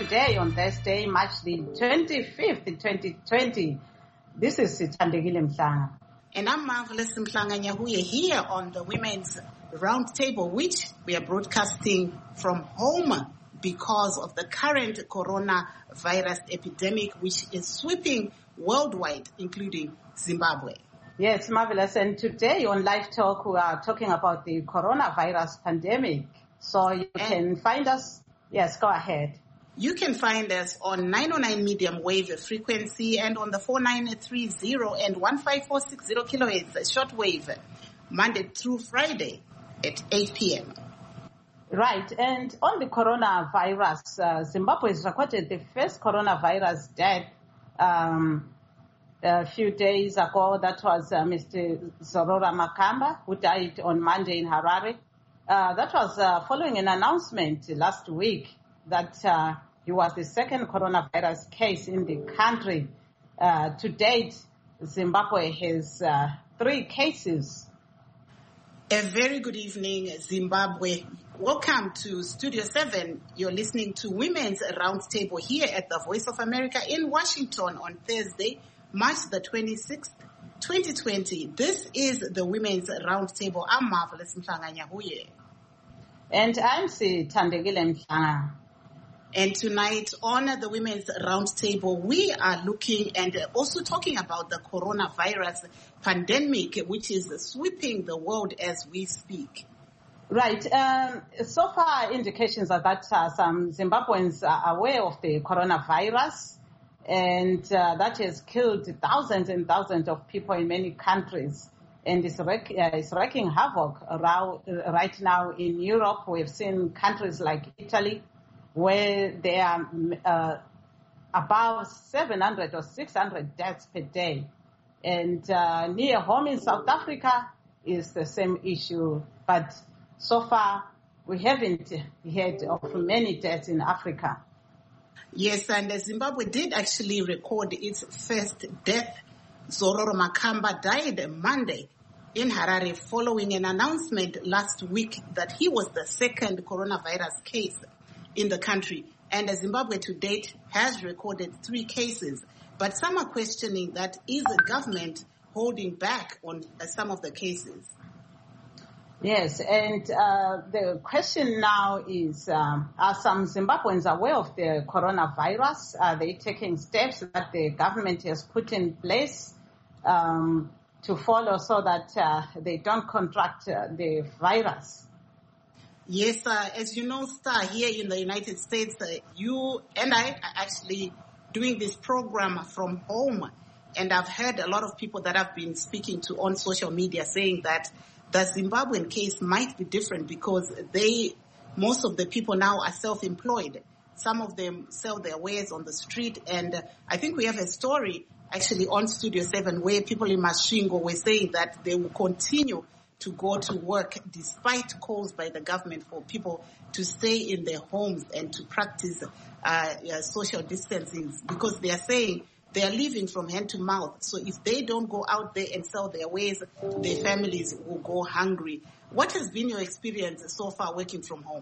today on Thursday, March the 25th, 2020. This is Thandekile Mhlanga. And I'm Marvelous Mhlanga Nyahuye here on the Women's Roundtable, which we are broadcasting from home because of the current coronavirus epidemic, which is sweeping worldwide, including Zimbabwe. Yes, Marvelous. And today on Live Talk, we are talking about the coronavirus pandemic. So you can find us. Yes, go ahead. You can find us on 909 medium wave frequency and on the 4930 and 15460 kilohertz shortwave, Monday through Friday at 8 p.m. Right. And on the coronavirus, Zimbabwe has recorded the first coronavirus death a few days ago. That was Mr. Zorora Makamba, who died on Monday in Harare. That was following an announcement last week that he was the second coronavirus case in the country. To date, Zimbabwe has 3 cases. A very good evening, Zimbabwe. Welcome to Studio 7. You're listening to Women's Roundtable here at the Voice of America in Washington on Thursday, March the 26th, 2020. This is the Women's Roundtable. I'm Marvelous Mhlanga Nyahuye. And I'm Thandekile Mhlanga. And tonight on the Women's Roundtable, we are looking and also talking about the coronavirus pandemic, which is sweeping the world as we speak. Right. So far, indications are that some Zimbabweans are aware of the coronavirus, and that has killed thousands and thousands of people in many countries. And it's wreaking havoc right now in Europe. We've seen countries like Italy, where there are about 700 or 600 deaths per day. And near home in South Africa is the same issue. But so far, we haven't heard of many deaths in Africa. Yes, and Zimbabwe did actually record its first death. Zororo Makamba died Monday in Harare following an announcement last week that he was the second coronavirus case in the country. And Zimbabwe to date has recorded 3 cases. But some are questioning that is the government holding back on some of the cases. Yes, and the question now is, are some Zimbabweans aware of the coronavirus? Are they taking steps that the government has put in place to follow so that they don't contract the virus? Yes, as you know, Star, here in the United States, you and I are actually doing this program from home. And I've heard a lot of people that I've been speaking to on social media saying that the Zimbabwean case might be different because most of the people now are self-employed. Some of them sell their wares on the street. And I think we have a story actually on Studio 7 where people in Masvingo were saying that they will continue to go to work despite calls by the government for people to stay in their homes and to practice social distancing because they are saying they are living from hand to mouth. So if they don't go out there and sell their wares, their families will go hungry. What has been your experience so far working from home?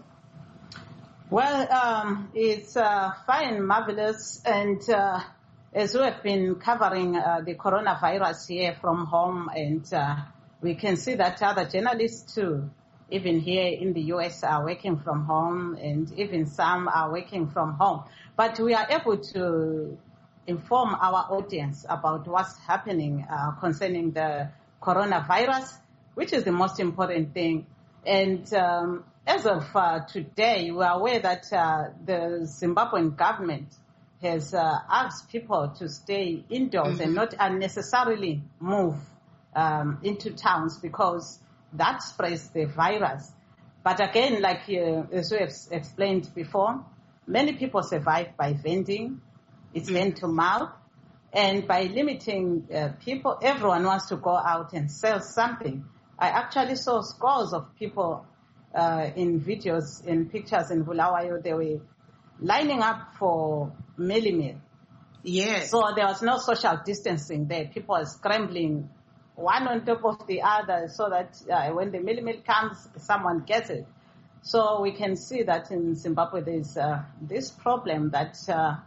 Well, it's fine, Marvelous. And as we have been covering the coronavirus here from home, and we can see that other journalists too, even here in the U.S., are working from home, and even some are working from home. But we are able to inform our audience about what's happening concerning the coronavirus, which is the most important thing. And as of today, we are aware that the Zimbabwean government has asked people to stay indoors and not unnecessarily move into towns because that spreads the virus. But again, like as we have explained before, many people survive by vending. It's hand to mouth. And by limiting people, everyone wants to go out and sell something. I actually saw scores of people in videos, in pictures in Bulawayo. They were lining up for Mealie Meal. Yes. So there was no social distancing there. People are scrambling one on top of the other so that when the Mealie Meal comes, someone gets it. So we can see that in Zimbabwe there's this problem that,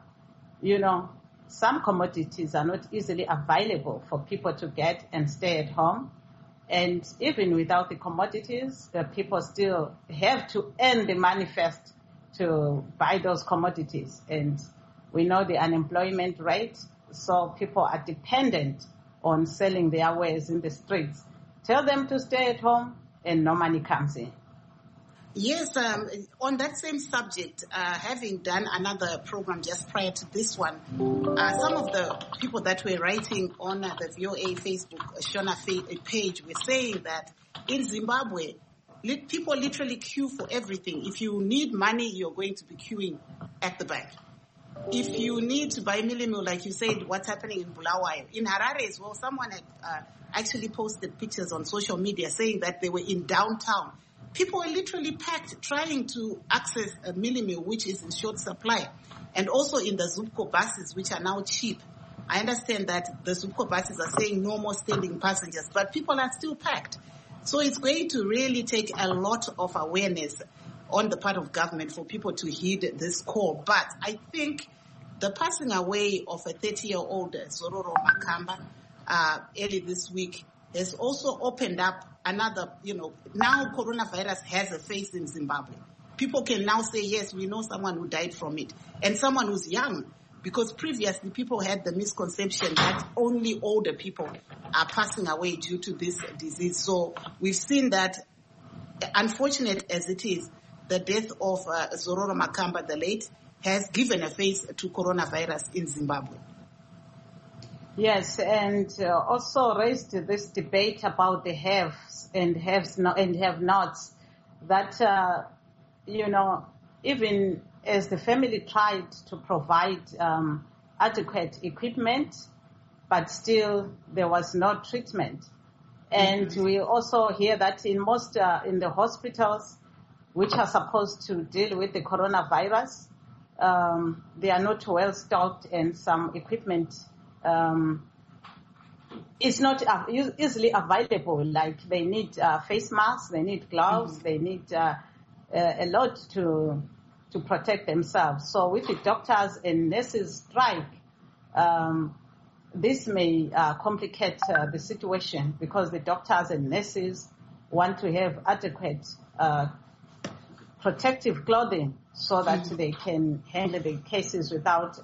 some commodities are not easily available for people to get and stay at home. And even without the commodities, the people still have to earn the money first to buy those commodities. And we know the unemployment rate, so people are dependent on selling their wares in the streets. Tell them to stay at home and no money comes in. Yes, on that same subject, having done another program just prior to this one, some of the people that were writing on the VOA Facebook Shona page were saying that in Zimbabwe, people literally queue for everything. If you need money, you're going to be queuing at the bank. If you need to buy millimil, like you said, what's happening in Bulawayo. In Harare as well, someone had actually posted pictures on social media saying that they were in downtown. People were literally packed trying to access a millimil, which is in short supply. And also in the Zupco buses, which are now cheap. I understand that the Zupco buses are saying no more standing passengers, but people are still packed. So it's going to really take a lot of awareness on the part of government for people to heed this call. But I think the passing away of a 30-year-old Zororo Makamba early this week has also opened up another, now coronavirus has a face in Zimbabwe. People can now say, yes, we know someone who died from it, and someone who's young, because previously people had the misconception that only older people are passing away due to this disease. So we've seen that, unfortunate as it is, the death of Zororo Makamba, the late, has given a face to coronavirus in Zimbabwe. Yes, and also raised this debate about the haves and have-nots. That even as the family tried to provide adequate equipment, but still there was no treatment. And we also hear that in most in the hospitals, which are supposed to deal with the coronavirus, they are not well stocked, and some equipment is not easily available. Like they need face masks, they need gloves, they need a lot to protect themselves. So with the doctors and nurses strike, this may complicate the situation, because the doctors and nurses want to have adequate protective clothing so that they can handle the cases without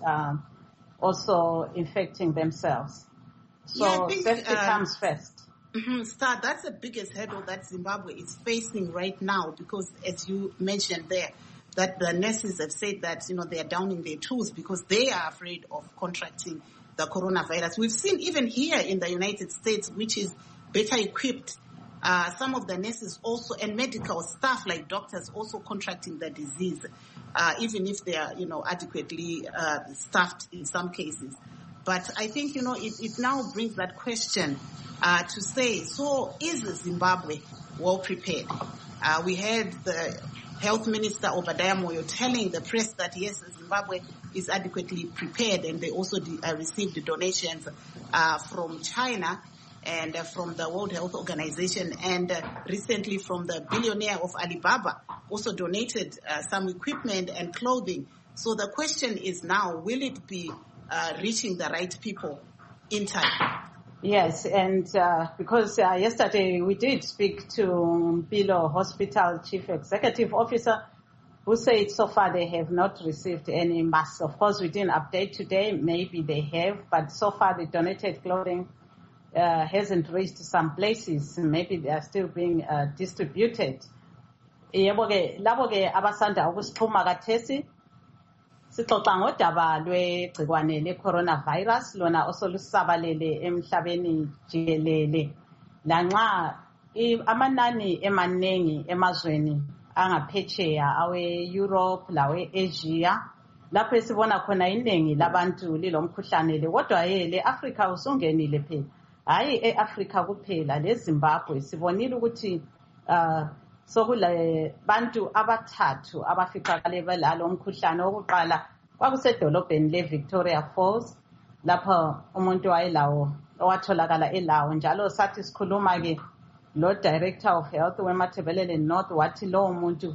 also infecting themselves. So safety comes first. Star, that's the biggest hurdle that Zimbabwe is facing right now, because as you mentioned there, that the nurses have said that, they are down in their tools because they are afraid of contracting the coronavirus. We've seen even here in the United States, which is better equipped, some of the nurses also, and medical staff like doctors, also contracting the disease, even if they are, adequately staffed in some cases. But I think, it now brings that question to say, so is Zimbabwe well prepared? We had the Health Minister Obadiah Moyo telling the press that, yes, Zimbabwe is adequately prepared, and they also received donations from China and from the World Health Organization, and recently from the billionaire of Alibaba, also donated some equipment and clothing. So the question is now, will it be reaching the right people in time? Yes, and because yesterday we did speak to Mpilo Hospital Chief Executive Officer, who said so far they have not received any masks. Of course, we didn't update today. Maybe they have, but so far the donated clothing hasn't reached some places. Maybe they are still being distributed. Yebo ke labo ke abasanda ukusixhuma kathesi sixoxa ngodaba lwegcikwane le-coronavirus, lona osolusabalele emhlabeni jikelele. Lanxa amanani emaningi emazweni angaphetsheya awe-Europe lawe-Asia, lapho esibona khona iningi labantu lilomkhuhlane le, kodwa le-Afrika usungenile phela. Hayi e-Afrika kuphela, le-Zimbabwe sibonile ukuthi sokule bantu abathathu abaficakale belalo umkhuhlane. Owokuqala kwakusedolobheni le-Victoria Falls, lapho umuntu wayelawo owatholakala elawo. Njalo sathi sikhuluma ke lo Director of Health weMatabeleland North wathi lowo muntu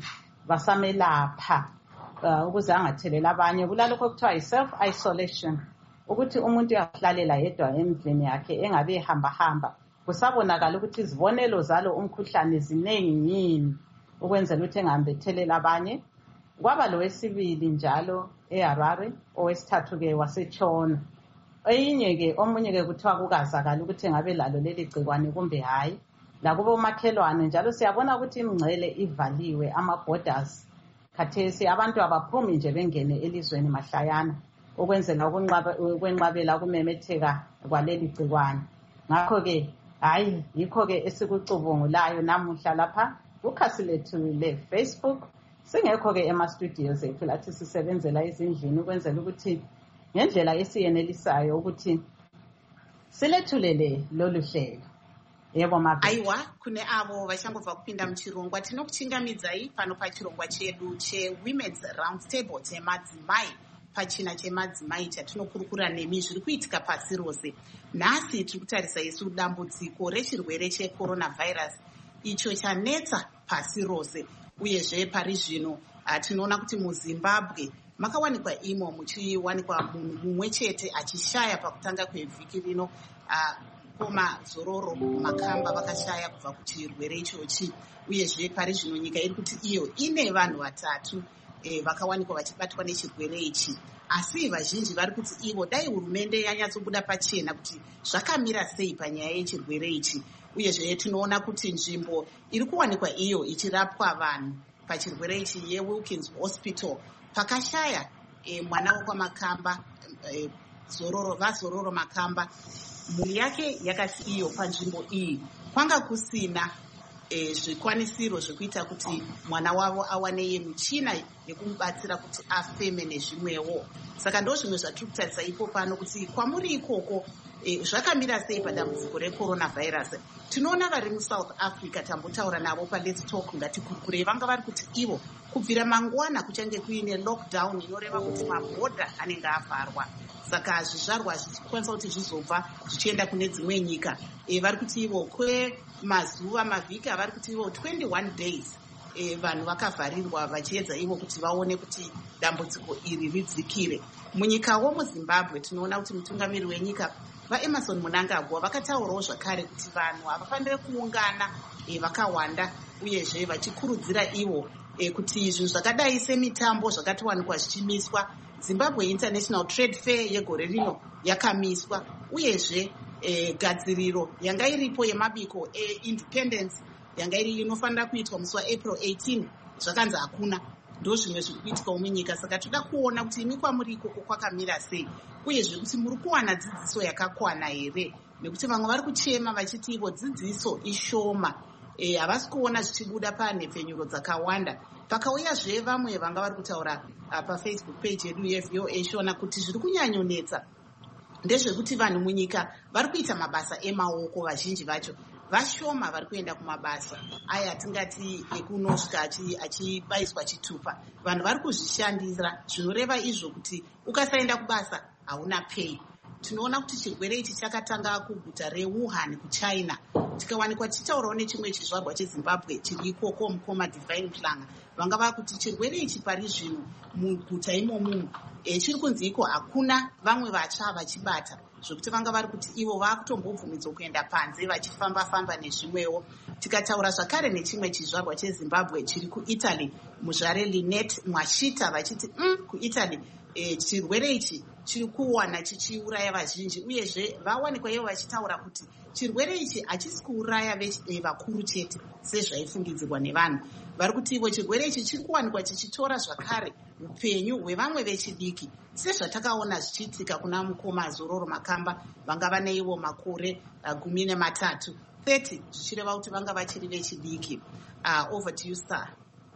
basamelapha ukuze angathelela abanye. Kulalokho okuthiwa yi-self isolation, ukuthi umuntu uyahlalela yedwa endlini yakhe engabe ehamba kusabonakala ukuthi izibonelo zalo umkhuhlane ziningi yini ukwenzela ukuthi engahambe ethelela abanye. Kwaba lowesibili njalo eHarare, owesithathu-ke waseTshona. Omunye-ke kuthiwa kukazakala ukuthi ngabe lalo leli gcikwane kumbe hayi. Lakubo makhelwane njalo siyabona ukuthi imingcele ivaliwe, ama-borders. Khathesi abantu abaphumi nje bengene elizweni mahlayana ukwenzela ukwenqabela ukumemetheka kwaleli gcikwane. Ngakho-ke yikho-ke esikucubungulayo namuhla lapha kukhasi lethu le-Facebook. Singekho-ke ema-studio zethu lathi sisebenzela ezindlini ukwenzela ukuthi ngendlela esiyenelisayo ukuthi silethulele lolu hlelo. Yebo Mabel. Aiwa, kune avo vachangobva kupinda muchirongwa tinokuchingamidzai pano pachirongwa chedu cheWomen's Roundtable chemadzimai pachina chemadzimai chatinokurukura nemi zviri kuitika pasi rose. Nhasi tiri kutarisa isu dambudziko rechirwere checoronavirus icho chanetsa pasi rose, uyezve pari zvino tinoona kuti muZimbabwe makawanikwa imo muchiwanikwa munhu mumwe chete achishaya pakutanga kwevhiki rino. Koma Zororo Makamba vakashaya kubva kuchirwere ichochi, uyezve pari zvino nyika iri kuti iyo ine vanhu vatatu vakawanikwa vachibatwa nechirwere ichi. Asi vazhinji vari kuti ivo dai hurumende yanyatsobuda pachena kuti zvakamira sei panyaya yechirwere ichi. Uyezve tinoona kuti nzvimbo iri kuwanikwa iyo ichirapwa vanhu pachirwere ichi yeWilkins Hospital pakashaya mwana wekwaMakamba, Zororo Makamba. Mhuri yake yakati iyo panzvimbo iyi kwanga kusina zvikwanisiro zvekuita kuti mwana wavo awane michina yekumubatsira kuti afeme nezvimwewo. Saka ndo zvimwe zvatiri kutarisa ipo pano kuti kwamuri ikoko zvakamira sei padambudziko recoronavirus. Tinoona vari muSouth Africa tambotaura navo paLet's Talk ngatikurukure, vanga vari kuti ivo kubvira mangwana kuchange kuine lockdown inoreva kuti mabhodha anenge avharwa. Saka zvizvarwa zvichikwanisa kuti zvizobva zvichienda kune dzimwe nyika. Vari kuti ivo kwemazuva mavhiki avari kuti ivo 21 days vanhu vakavharirwa vachiedza ivo kuti vaone kuti dambudziko iri ridzikire. Munyikawo muZimbabwe tinoona kuti mutungamiri wenyika vaEmerson Mnangagwa vakataurawo zvakare kuti vanhu havafaniri kuungana vakawanda, uyezve vachikurudzira ivo kuti zvinhu zvakadai semitambo zvakatiwanikwa zvichimiswa. Zimbabwe International Trade Fair yegore rino yakamiswa, uyezve gadziriro yanga iripo yemabiko eindependence yanga iri inofanira kuitwa musi waApril 18 zvakanzi hakuna. Ndo zvimwe zviri kuitika munyika. Saka toda kuona kuti imi kwamuri ikoko kwakamira sei, uyezve kuti muri kuwana dzidziso yakakwana here, nekuti vamwe vari kuchema vachiti ivo dzidziso ishoma, havasi kuona zvichibuda panhepfenyuro dzakawanda. Pakauyazve vamwe vanga vari kutaura paFacebook page yedu yeVOA shona kuti zviri kunyanyonetsa ndezvekuti vanhu munyika vari kuita mabasa emaoko, vazhinji vacho vashoma vari kuenda kumabasa aya atingati ekunosvika achibayiswa chitupa. Vanhu vari kuzvishandira, zvinoreva izvo kuti ukasaenda kubasa hauna pay. Tinoona kuti chirwere ichi chakatanga kuguta reWuhan kuChina, tikawanikwa tichitaurawo nechimwe chizvarwa cheZimbabwe chiri ikoko mukoma Divine Planga. Vanga vava kuti chirwere ichi pari zvino muguta imomo chiri kunzi iko hakuna vamwe vatsva vachibata, zvokuti vanga vari kuti ivo vakutombobvumidzwa kuenda panze vachifamba-famba nezvimwewo. Tikataura zvakare nechimwe chizvarwa cheZimbabwe chiri kuItaly, muzvare Linet Mwashita, vachiti kuItaly chirwere ichi chiri kuwana chichiuraya vazhinji, uyezve vawanikwa ivo vachitaura kuti chirwere ichi hachisi kuuraya vakuru chete sezvaifungidzirwa nevanhu. Vari kuti ivo chirwere ichi chiri kuwanikwa chichitora zvakare upenyu hwevamwe vechidiki, sezvatakaona zvichiitika kuna mukoma Zororo Makamba vanga vane ivo makore 13, 30, zvichireva kuti vanga vachiri vechidiki. Over to you, Star.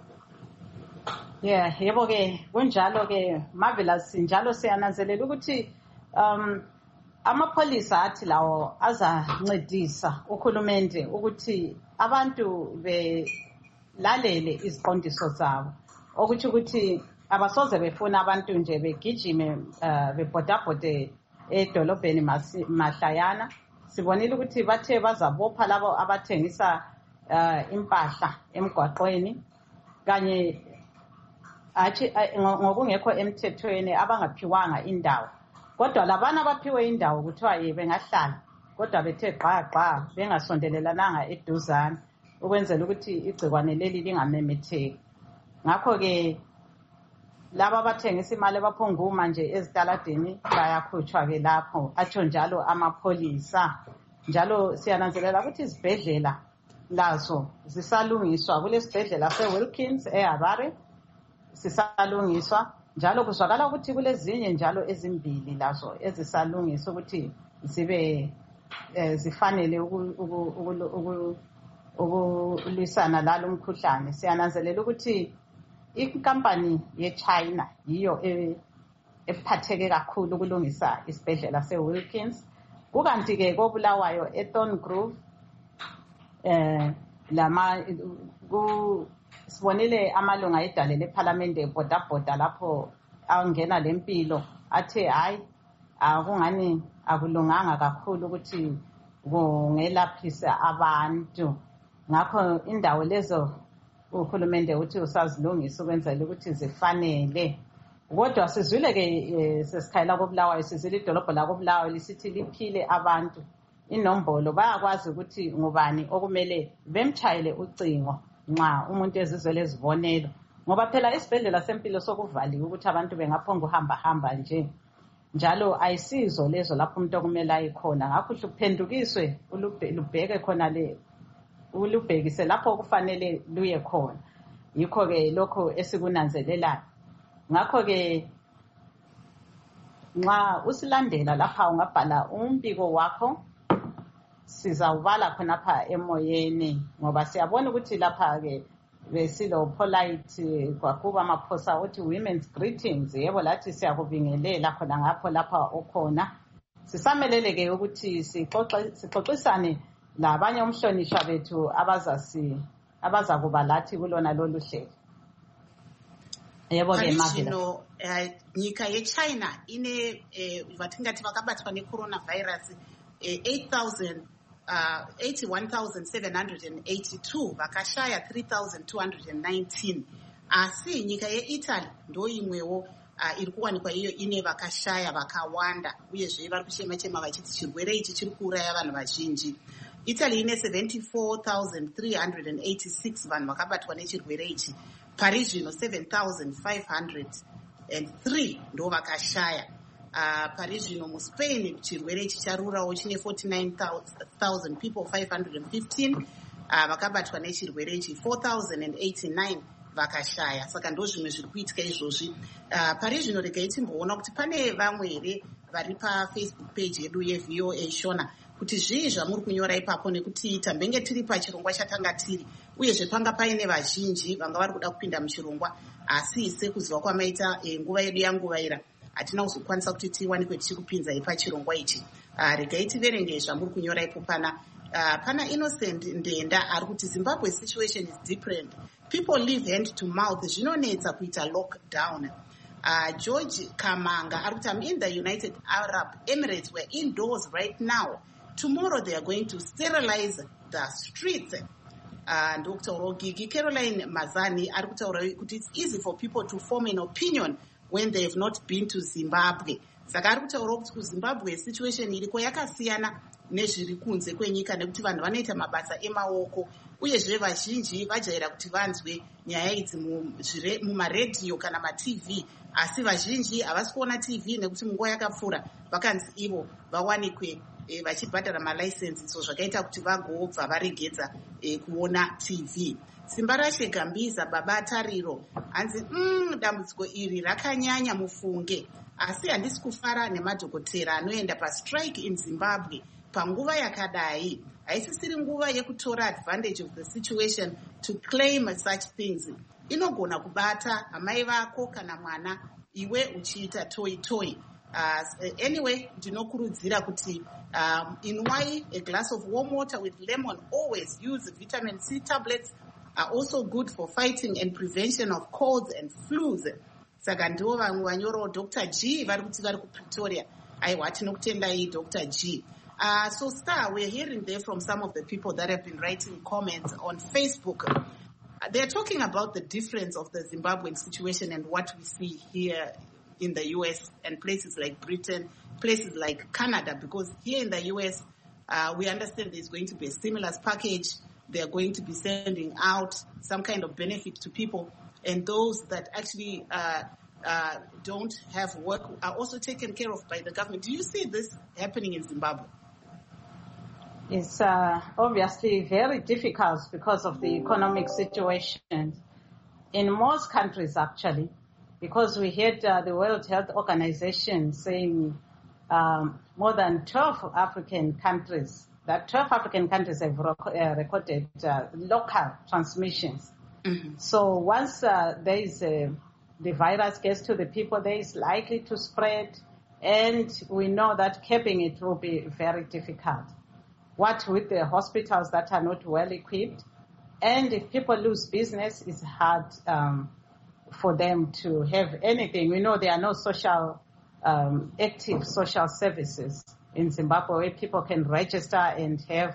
Yebo ke kunjalo ke Marvelous, njalo siyananzelela ukuthi amapholisa athi lawo azancedisa uhulumende ukuthi abantu belalele iziqondiso zabo, okuthi ukuthi abasoze befuna abantu nje begijime bebhodabhode edolobheni mahlayana. Sibonile ukuthi bathe bazabopha labo abathengisa impahla emgwaqweni, kanye ngokungekho emthethweni abangaphiwanga indawo. Kodwa labana abaphiwe indawo kuthiwa bengahlala kodwa bethe gqa bengasondelelananga eduzane ukwenzela ukuthi igcikwane leli lingamemetheki. Ngakho-ke laba abathengisa imali abaphonguma nje ezitaladeni bayakhutshwa-ke lapho, atsho njalo amapholisa. Njalo siyananzelela ukuthi izibhedlela lazo zisalungiswa. Kulesibhedlela se-Wilkins eHarare sisalungiswa, njalo kuzwakala ukuthi kulezinye njalo ezimbili lazo ezisalungiswa ukuthi zibe zifanele ukulwisana lalo mkhuhlane. Siyananzelela ukuthi inkampani ye-China yiyo ephatheke kakhulu ukulungisa isibhedlela se-Wilkins. Kukanti-ke koBulawayo eThorn Grove sibonile amalunga edale lephalamende ebhodabhoda lapho angena lempilo athe hayi akungani akulunganga kakhulu ukuthi kungelaphisa abantu. Ngakho indawo lezo uhulumende uthi usazilungisa ukwenzela ukuthi zifanele. Kodwa sizwile-ke sesikhayela koBulawayo, sizwile idolobho lakoBulawayo lisithi liphile abantu inombolo, bayakwazi ukuthi ngubani okumele bemtshayele ucingo nxa umuntu ezizwe lezibonelo, ngoba phela isibhedlela sempilo sokuvaliwe ukuthi abantu bengaphonga uhamba nje, njalo ayisizo lezo lapho umuntu okumele ayikhona. Ngakho uphendukiswe lubheke khona ulubhekise lapho okufanele luye khona. Yikho-ke lokho esikunanzelelayo. Ngakho-ke nxa usilandela lapha ungabhala umbiko wakho, sizawubala khonapha emoyeni, ngoba siyabona ukuthi lapha-ke besilo polite kwakuba amaphosa uthi women's greetings. Yebo, lathi siyakubingelela khona ngapho lapha okhona. Sisamelele-ke ukuthi sixoxisane labanye umhlonishwa bethu abazakuba lathi kulona lolu hlelo. Yebo-ke Mavila. Nyika yeChina ine vatingati vakabatwa necoronavirus 81,782 vakashaya 3,219. Asi nyika yeItaly ndo imwewo iri kuwanikwa iyo ine vakashaya vakawanda, uyezve vari kuchema vachiti chirwere ichi chiri kuuraya vanhu vazhinji. Italy ine 74,386 vanhu vakabatwa nechirwere ichi. Pari zvino 7,503 ndo vakashaya. Pari zvino muSpain chirwere ichi charurawo chine 49,000 people 515 vakabatwa nechirwere ichi, 4,089 vakashaya. Saka ndo zvimwe zviri kuitika izvozvi. Pari zvino regai timboona kuti pane vamwe here vari paFacebook page yedu yeVOA Shona kuti zvii zvamuri kunyora ipapo, nekuti tambenge tiri pachirongwa chatanga tiri, uyezve panga paine vazhinji vanga vari kuda kupinda muchirongwa, asi sekuziva kwamaita nguva yedu yanguvaira hatina kuzokwanisa kuti tiwanikwe tichikupinzai pachirongwa ichi. Regai tiverenge zvamuri kunyora ipo. Pana Innocent Ndenda ari kuti Zimbabwe situation is different. People live hand to mouth. Zvinonetsa kuita lockdown. George Kamanga ari kuti I'm in the United Arab Emirates. We're indoors right now. Tomorrow they are going to sterilize the streets. Dr. Rogigi Caroline Mazani ari kutaura kuti it's easy for people to form an opinion when they have not been to Zimbabwe. Saka ari kutaura kuti kuZimbabwe situation iriko yakasiyana nezviri kunze kwenyika, nekuti vanhu vanoita mabasa emaoko, uyezve vazhinji vajaira kuti vanzwe nyaya idzi mumaredhiyo kana maTV, asi vazhinji havasi kuona TV nekuti munguva yakapfuura vakanzi ivo vawanikwe vachibhadhara malaisensi, so zvakaita kuti vagobva varegedza kuona TV. Simbarashe Gambiza Baba Tariro hanzi dambudziko iri rakanyanya mufunge, asi handisi kufara nemadhokotera anoenda pastrike in Zimbabwe panguva yakadai. Haisisiri nguva yekutora advantage of the situation to claim such things. Inogona kubata amai vako kana mwana iwe uchiita toy. Anyway, ndinokurudzira kuti inwai a glass of warm water with lemon. Always use vitamin C tablets, are also good for fighting and prevention of colds and flus. Saka ndivo vamwe vanyorawo Dr. G vari kuti vari kuPretoria. Aiwa, tinokutendai Dr. G. So Star, we're hearing there from some of the people that have been writing comments on Facebook. they're talking about the difference of the Zimbabwean situation and what we see here in the US and places like Britain, places like Canada, because here in the US, we understand there's going to be a stimulus package. They're going to be sending out some kind of benefit to people, and those that actually don't have work are also taken care of by the government. Do you see this happening in Zimbabwe? It's obviously very difficult because of the economic situation in most countries, actually, because we had the World Health Organization saying more than 12 African countries have recorded local transmissions. Mm-hmm. So once the virus gets to the people, there is likely to spread, and we know that capping it will be very difficult. What with the hospitals that are not well equipped, and if people lose business, it's hard for them to have anything. We know there are no active social services in Zimbabwe where people can register and have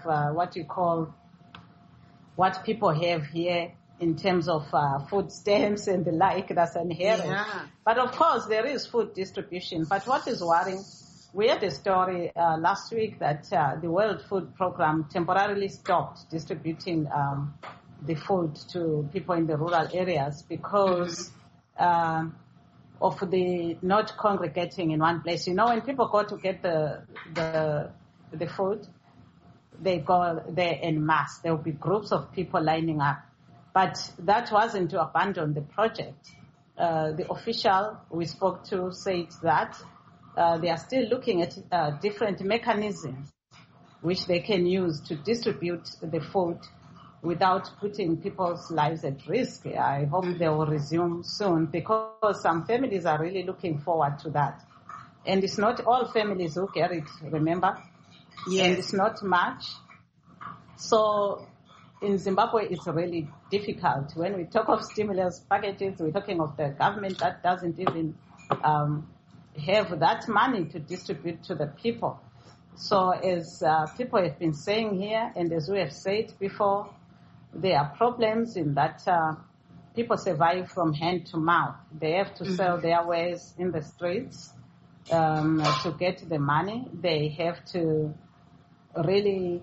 what people have here in terms of food stamps and the like. That's inherent. Yeah. But of course, there is food distribution. But what is worrying, we had a story last week that the World Food Program temporarily stopped distributing the food to people in the rural areas because of the not congregating in one place. You know, when people go to get the food, they go there en masse. There will be groups of people lining up. But that wasn't to abandon the project. The official we spoke to said that they are still looking at different mechanisms which they can use to distribute the food without putting people's lives at risk. I hope they will resume soon because some families are really looking forward to that. And it's not all families who get it, remember? Yes. And it's not much. So in Zimbabwe, it's really difficult. When we talk of stimulus packages, we're talking of the government that doesn't even have that money to distribute to the people. So as people have been saying here, and as we have said before, there are problems in that people survive from hand to mouth. They have to sell their wares in the streets to get the money. They have to really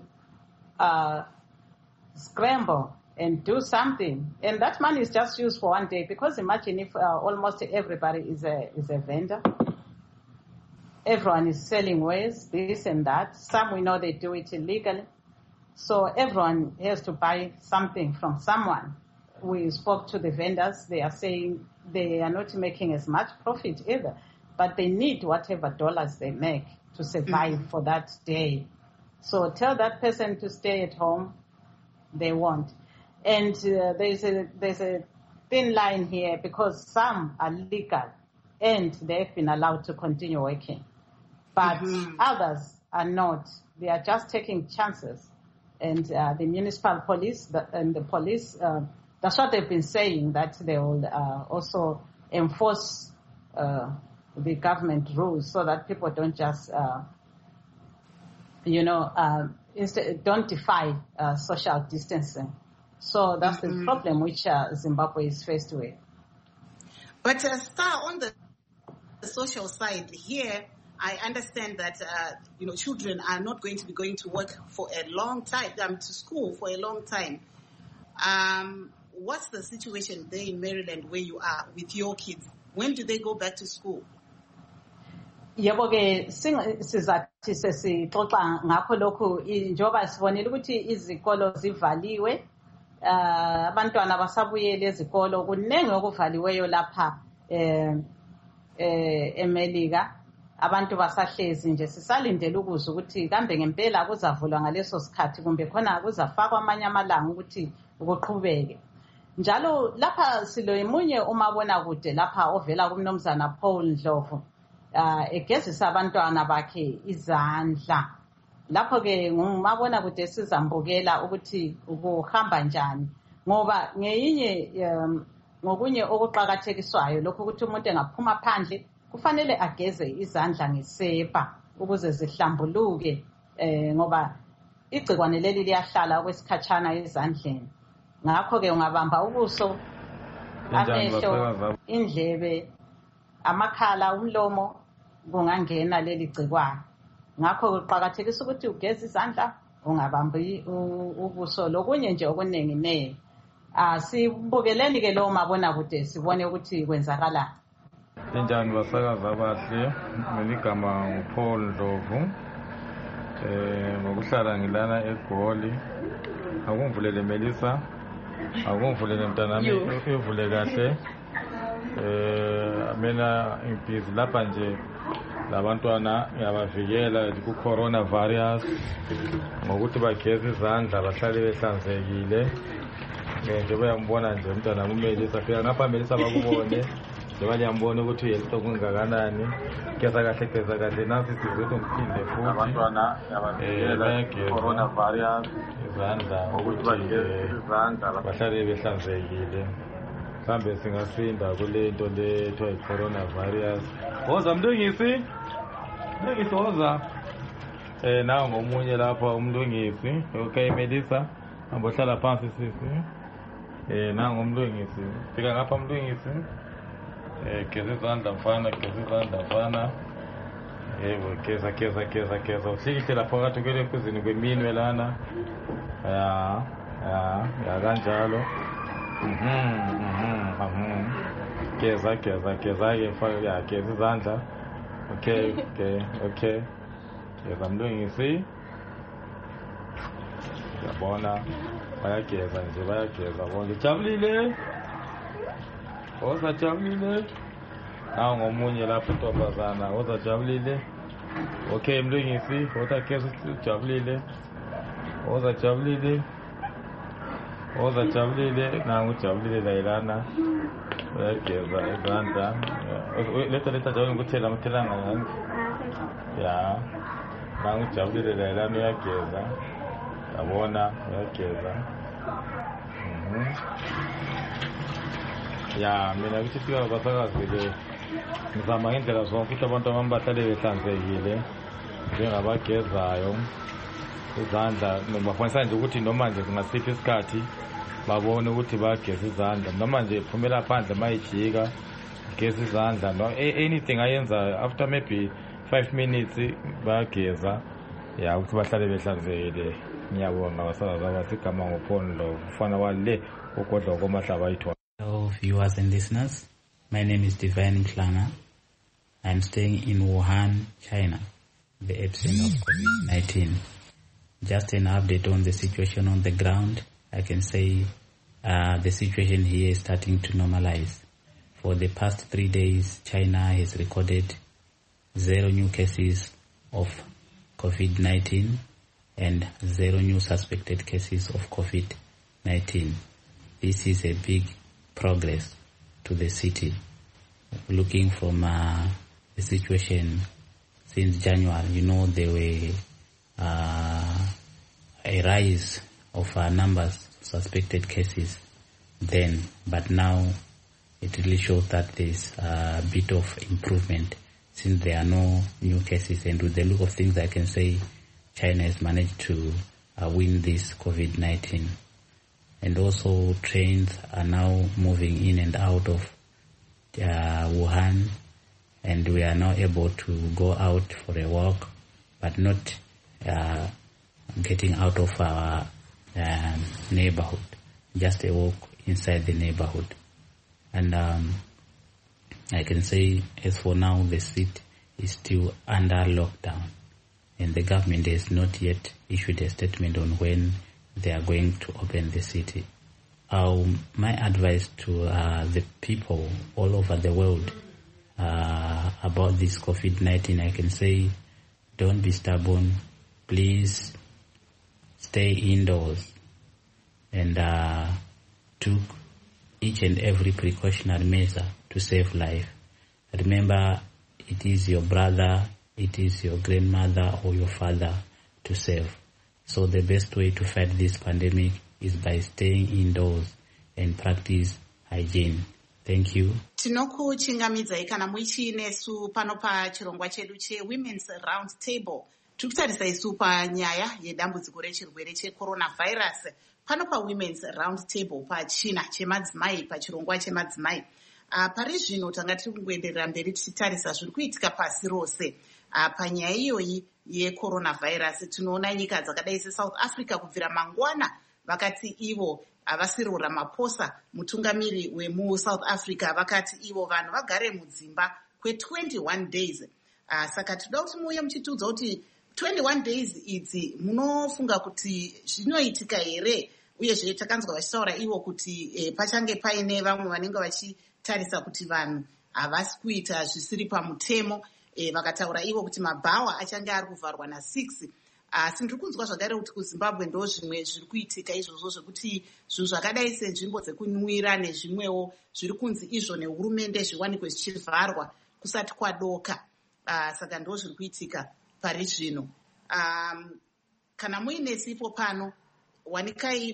scramble and do something. And that money is just used for one day, because imagine if almost everybody is a vendor. Everyone is selling wares, this and that. Some we know they do it illegally. So everyone has to buy something from someone. We spoke to the vendors. They are saying they are not making as much profit either, but they need whatever dollars they make to survive for that day. So tell that person to stay at home, they won't. And there's a thin line here, because some are legal and they've been allowed to continue working, but others are not. They are just taking chances. And the municipal police and the police, that's what they've been saying, that they will also enforce the government rules so that people don't just, don't defy social distancing. So that's the problem which Zimbabwe is faced with. But Star, on the social side here, I understand that, children are not going to be going to work for a long time, to school for a long time. What's the situation there in Maryland where you are with your kids? When do they go back to school? Yebo ke sizathi sesixoxa ngakho lokhu njengoba sibonile ukuthi izikolo zivaliwe, abantwana basabuyele ezikolo, kunenge okuvaliweyo lapha eMelika. Abantu basahlezi nje sisalindele ukuzwa ukuthi kambe ngempela kuzavulwa ngaleso sikhathi kumbe khona kuzafakwa amanye amalanga ukuthi ukuqhubeke. Njalo lapha silomunye umabona kude lapha ovela kumnumzana Paul Ndlovu egezisa abantwana bakhe izandla. Lapho ke ngumabona kude sizambukela ukuthi ukuhamba njani, ngoba ngokunye okuqhakathekiswayo lokho ukuthi umuntu engaphuma phandle kufanele ageze izandla ngesepa ukuze zihlambuluke, ngoba igcikwane leli liyahlala okwesikhatshana ezandleni. ngakho-ke ungabamba ubuso, amehlo, indlebe, amakhala, umlomo, kungangena leli gcikwane. Ngakho kuqakathekisa ukuthi ugeze izandla, ungabambi ubuso, lokunye nje okuningi ne. Sibukeleni ke lo mabonakude sibone ukuthi kwenzakalani. Linjani basakazi abahle, mina igama nguPaul Ndlovu. Ngokuhlala ngilana eGoli. Akungivulele Melissa, akungivulele mntanami ivule kahle. Mina ngibhizi lapha nje labantwana yabavikela ku-coronavirus ngokuthi bageze izandla bahlale behlanzekile. Nje bayambona nje umntwana uMelissa fika ngapha Melissa bakubone nje bayambona ukuthi yento kungakanani. Geza kahle nasi sizethu ngiphinde futhi abantwana yabavikela coronavirus izandla ukuthi bageze izandla bahlale behlanzekile. Mhlambe singasinda kule nto le ethiwa i-coronavirus. Woza mlungisi woza. Nawo ngomunye lapha umlungisi. Okay Melissa, ambohlala phansi sisi. Nango umlungisi. Fika ngapha mlungisi. Geza izandla mfana, geza izandla mfana. Yebo, geza. Usikile lapha phakathi kwelekuzini kweminwe lana. Ya kanjalo. Geza ke mfana, ya geza izandla. Okay. Geza mlungisi. Yabona bayageza bonke. Jabulile. Jabulile. Nawo ngomunye lapho intombazana, Jabulile. Okay mlungisi, geza ujabulile. Jabulile, nangu ujabulile layilana. Bayageza izandla. Letha jabulile nguthelanga ngani. Ya. Nangu ujabulile layilana uyageza. Yabona uyageza. Ya mina kuthifika basakazi le ngizama ngendlela zonke ukuthi abantu bahlale behlanzekile njengabagezayo izandla. Ngibafanisa nje ukuthi noma nje kungasiphi isikhathi babone ukuthi bageza izandla, noma nje phumela phandle mayijika geza izandla, no anything ayenza after maybe 5 minutes bageza, ya ukuthi bahlale behlanzekile. Ngiyabonga basakazi abasigama ngoPaul Ndlovu ufana wale ukodla komahlaba ayithiwa. Hello viewers and listeners, my name is Divine Mhlanga. I'm staying in Wuhan, China, the epicenter of COVID-19. Just an update on the situation on the ground. I can say the situation here is starting to normalize. For the past 3 days, China has recorded 0 new cases of COVID-19 and 0 new suspected cases of COVID-19. This is a big progress to the city. Looking from the situation since January, there were a rise of numbers of suspected cases then, but now it really shows that there's a bit of improvement since there are no new cases. And with the look of things, I can say China has managed to win this COVID-19. And also trains are now moving in and out of Wuhan, and we are now able to go out for a walk, but not getting out of our neighborhood, just a walk inside the neighborhood. And I can say, as for now, the city is still under lockdown, and the government has not yet issued a statement on when they are going to open the city. My advice to the people all over the world about this COVID-19, I can say, don't be stubborn. Please stay indoors and took each and every precautionary measure to save life. Remember, it is your brother, it is your grandmother or your father to save. So the best way to fight this pandemic is by staying indoors and practice hygiene. Thank you. Tinokuchingamidzai kana muchinesu pano pachirongwa chedu cheWomen's Round Table tiri kutarisa isu panyaya yedambudziko rechirwere checoronavirus pano pawomen's round table pachina chemadzimai pachirongwa chemadzimai. Pari zvino tanga tiri kungoenderera mberi tichitarisa zviri kuitika pasi rose panyaya iyoyi yecoronavirus. Tinoona nyika dzakadai seSouth Africa kubvira mangwana vakati ivo Cyril Ramaphosa mutungamiri wemuSouth Africa vakati ivo vanhu vagare mudzimba kwe21 days. Saka toda kuti muuye muchitiudza kuti 21 days idzi munofunga kuti zvinoitika here, uyezve takanzwa vachitaura ivo kuti pachange paine vamwe vanenge vachitarisa kuti vanhu havasi kuita zvisiri pamutemo. Vakataura ivo kuti mabhawa achange ari kuvharwa na6. Asi ndiri kunzwa zvakare kuti kuZimbabwe ndo zvimwe zviri kuitika izvozvo zvekuti zvinhu zvakadai senzvimbo dzekunwira nezvimwewo zviri kunzi izvo nehurumende zviwanikwe zvichivharwa kusati kwadoka. Saka ndo zviri kuitika pari zvino. Kana muine sipo pano, wanikai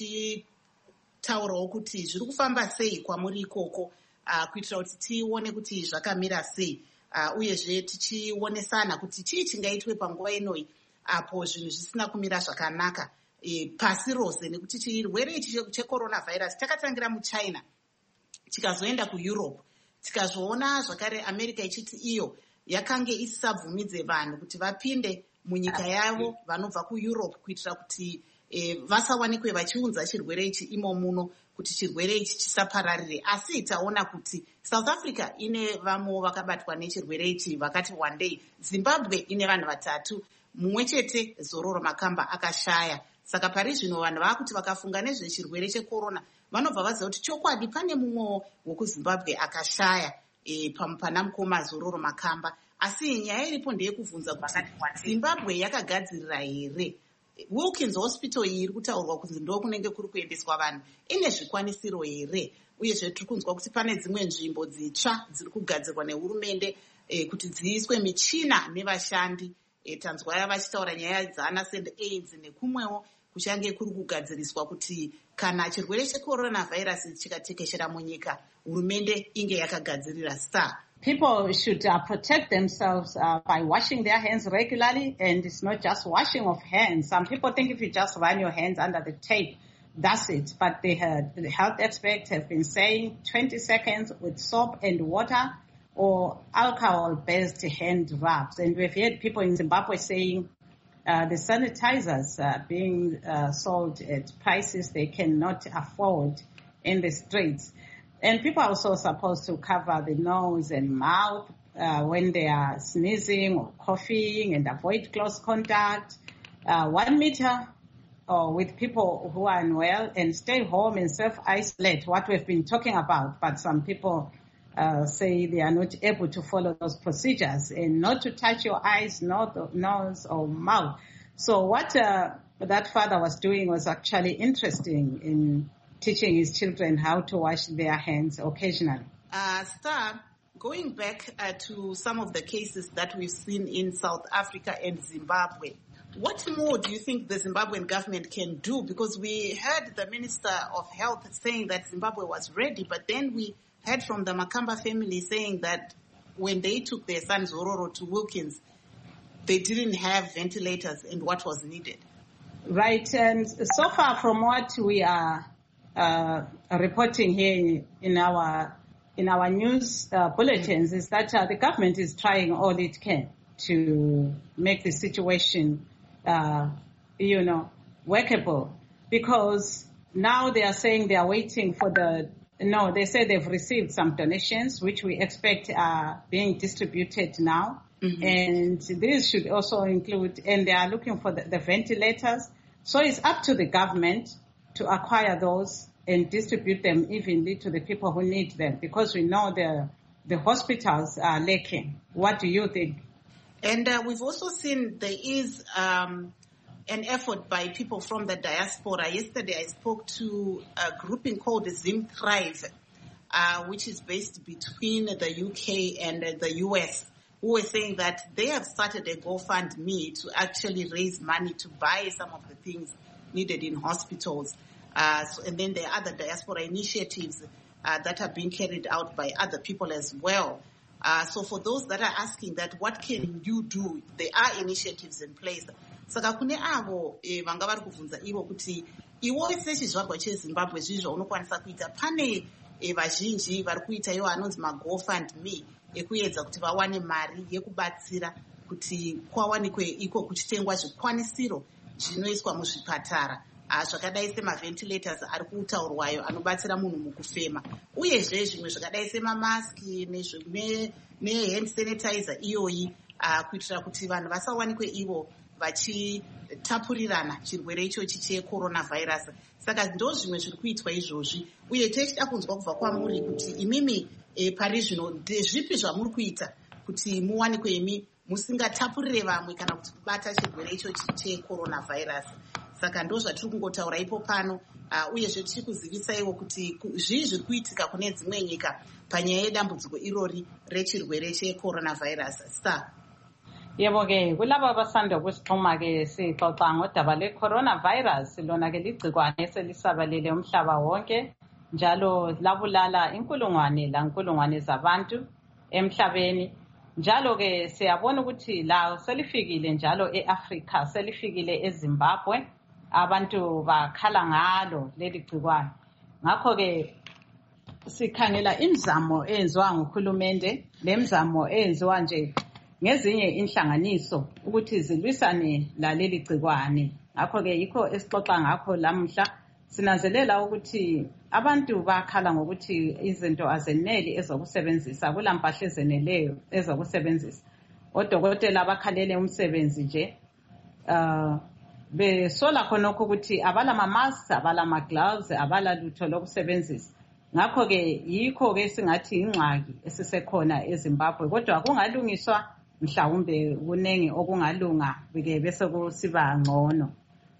muchitaurawo kuti zviri kufamba sei kwamuri ikoko, kuitira kuti tione kuti zvakamira sei, uyezve tichionesana kuti chii chingaitwe panguva inoyi apo zvinhu zvisina kumira zvakanaka pasi rose, nekuti chirwere ichi checoronavirus chakatangira muChina chikazoenda kuEurope, tikazoona zvakare America ichiti iyo yakange isisabvumidze vanhu kuti vapinde munyika yavo vanobva kuEurope kuitira kuti vasawanikwe vachiunza chirwere ichi imo muno kuti chirwere ichi chisapararire. Asi taona kuti South Africa ine vamwe vakabatwa nechirwere ichi vakati one day. Zimbabwe ine vanhu 3, mumwe chete Zororo Makamba akashaya. Saka pari zvino vanhu vakuti vakafunga nezvechirwere checorona vanobva vaziva kuti chokwadi pane mumwe wokuZimbabwe akashaya pana mukoma Zororo Makamba. Asi nyaya iripo ndeyekubvunza kuti Zimbabwe yakagadzirira here? Wilkins Hospital iyi iri kutaurwa kunzi ndo kunenge kuri kuendeswa vanhu ine zvikwanisiro here? Uyezve tiri kunzwa kuti pane dzimwe nzvimbo dzitsva dziri kugadzirwa nehurumende kuti dziiswe michina nevashandi. Tanzwa vachitaura nyaya dzaana SAND-AIDS nekumwewo kuchange kuri kugadziriswa kuti kana chirwere checoronavirus chikatekeshera munyika hurumende inge yakagadzirira Star. People should protect themselves by washing their hands regularly, and it's not just washing of hands. Some people think if you just run your hands under the tape, that's it. But the health experts have been saying 20 seconds with soap and water or alcohol-based hand rubs. And we've heard people in Zimbabwe saying the sanitizers being sold at prices they cannot afford in the streets. And people are also supposed to cover the nose and mouth when they are sneezing or coughing, and avoid close contact, 1 meter with people who are unwell, and stay home and self-isolate, what we've been talking about. But some people say they are not able to follow those procedures, and not to touch your eyes, nose or mouth. So what that father was doing was actually interesting in teaching his children how to wash their hands occasionally. Star, going back to some of the cases that we've seen in South Africa and Zimbabwe, what more do you think the Zimbabwean government can do? Because we heard the Minister of Health saying that Zimbabwe was ready, but then we heard from the Makamba family saying that when they took their son Zororo to Wilkins, they didn't have ventilators and what was needed. Right, and so far from what we are reporting here in our news bulletins is that the government is trying all it can to make the situation, workable. Because now they are saying they are waiting for they say they've received some donations, which we expect are being distributed now. Mm-hmm. And this should also include, and they are looking for the ventilators. So it's up to the government to acquire those and distribute them evenly to the people who need them, because we know the hospitals are lacking. What do you think? And we've also seen there is an effort by people from the diaspora. Yesterday I spoke to a grouping called Zim Thrive, which is based between the UK and the US, who were saying that they have started a GoFundMe to actually raise money to buy some of the things needed in hospitals. And then there are other diaspora initiatives that are being carried out by other people as well. So for those that are asking that, what can you do? There are initiatives in place. Saka kune avo vanga vari kubvunza ivo kuti iwo sechizvarwa cheZimbabwe zvizvo unokwanisa kuita. Pane vazhinji vari kuita iwo anonzi maGoFundMe ekuedza kuti vawane mari yekubatsira kuti kwawanikwe iko kuchitengwa zvikwanisiro zvinoiswa muzvipatara zvakadai semaventilators ari kutaurwayo anobatsira munhu mukufema, uyezve zvimwe zvakadai semamaski nehand sanitizer iyoyi kuitira kuti vanhu vasawanikwe ivo vachitapurirana chirwere ichochi checoronavirus. Saka ndo zvimwe zviri kuitwa izvozvi, uye tichida kunzwa kubva kwamuri kuti imimi pari zvino ndezvipi zvamuri kuita kuti muwanikwe imi musingatapurire vamwe kana kuti kubata chirwere ichochi checoronavirus. Saka ndo zvatiri kungotaura ipo pano, uyezve tichiri kuzivisaiwo kuti zvii zviri kuitika kune dzimwe nyika panyaya yedambudziko irori rechirwere checoronavirus. Star. Yebo ke kulabo abasanda kusixhuma ke sixoxa ngodaba le-coronavirus, lona ke ligcikwane eselisabalele umhlaba wonke njalo labulala inkulungwane zabantu emhlabeni. Njalo ke siyabona ukuthi la selifikile njalo eAfrica, selifikile eZimbabwe, abantu bakhala ngalo leli gcikwane. Ngakho ke sikhangela imizamo eyenziwa nguhulumende, lemizamo eyenziwa nje ngezinye inhlanganiso ukuthi zilwisane laleli gcikwane. Ngakho ke yikho esixoxa ngakho lamuhla, sinanzelela ukuthi abantu bakhala ngokuthi izinto azeneli ezokusebenzisa, kulampahla ezeneleyo ezokusebenzisa. Odokotela bakhalele umsebenzi nje, besola khonokho ukuthi abala ma-masks, abala ma-gloves, abala lutho lokusebenzisa. Ngakho ke yikho ke singathi ingxaki esisekhona eZimbabwe, kodwa kungalungiswa mhlawumbe kunengi okungalunga bese kusiba ngcono.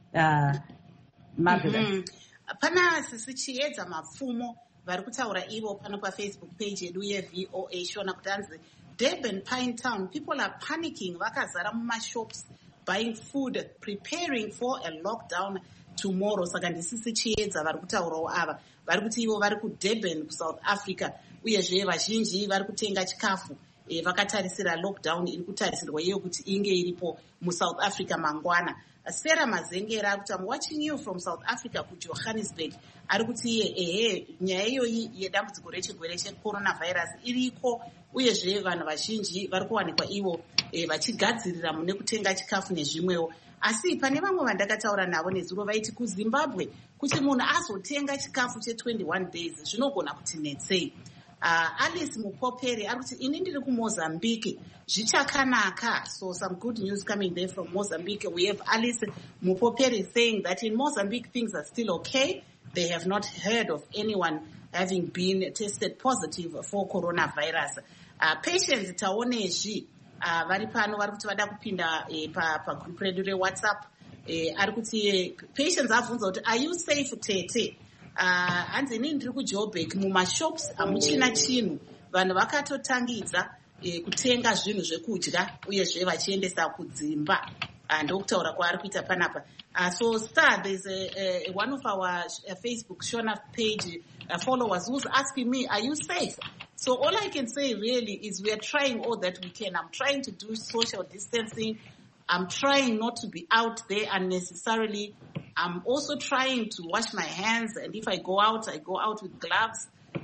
Pana sisichiedza mapfumo vari kutaura ivo pano paFacebook page yedu yeVOA Shona kuti anzi Durban Pinetown, people are panicking, vakazara mumashops buying food, preparing for a lockdown tomorrow. Saka ndisisichiedza vari kutaurawo ava, vari kuti ivo vari kuDurban kuSouth Africa, uyezve vazhinji vari kutenga chikafu vakatarisira lockdown iri kutarisirwa iyo kuti inge iripo muSouth Africa mangwana. Sarah Mazengera kuti I'm watching you from South Africa kuJohannesburg. Ari kuti nyaya iyoyi yedambudziko rechirwere checoronavirus iriko, uyezve vanhu vazhinji vari kuwanikwa ivo vachigadzirira mune kutenga chikafu nezvimwewo. Asi pane vamwe vandakataura navo nezuro vaiti kuZimbabwe kuti munhu azotenga chikafu che21 days zvinogona kuti netsei. Alice Mupoperi ari kuti ini ndiri kuMozambique, zvichakanaka. So some good news coming there from Mozambique. We have Alice Mupoperi saying that in Mozambique things are still okay. They have not heard of anyone having been tested positive for coronavirus. Patients taonezvi vari pano vari kuti vada kupinda pagroup redu reWhatsApp. Ari kuti patients abvunza kuti are you safe tete? Hanzi inini ndiri kuJoburg, mumashops hamuchina chinhu, vanhu vakatotangidza kutenga zvinhu zvekudya uyezve vachiendesa kudzimba. Ndokutaura kwaari kuita panapa. So Star, there's one of our Facebook Shona page followers who's asking me, are you safe? So all I can say really is we are trying all that we can. I'm trying to do social distancing. I'm trying not to be out there unnecessarily. I'm also trying to wash my hands, and if I go out with gloves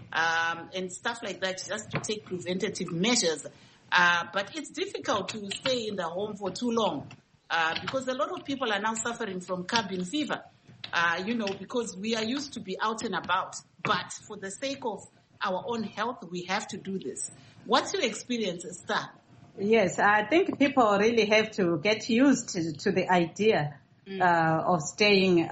and stuff like that, just to take preventative measures. But it's difficult to stay in the home for too long because a lot of people are now suffering from cabin fever, because we are used to be out and about. But for the sake of our own health, we have to do this. What's your experience, Star? Yes, I think people really have to get used to the idea of staying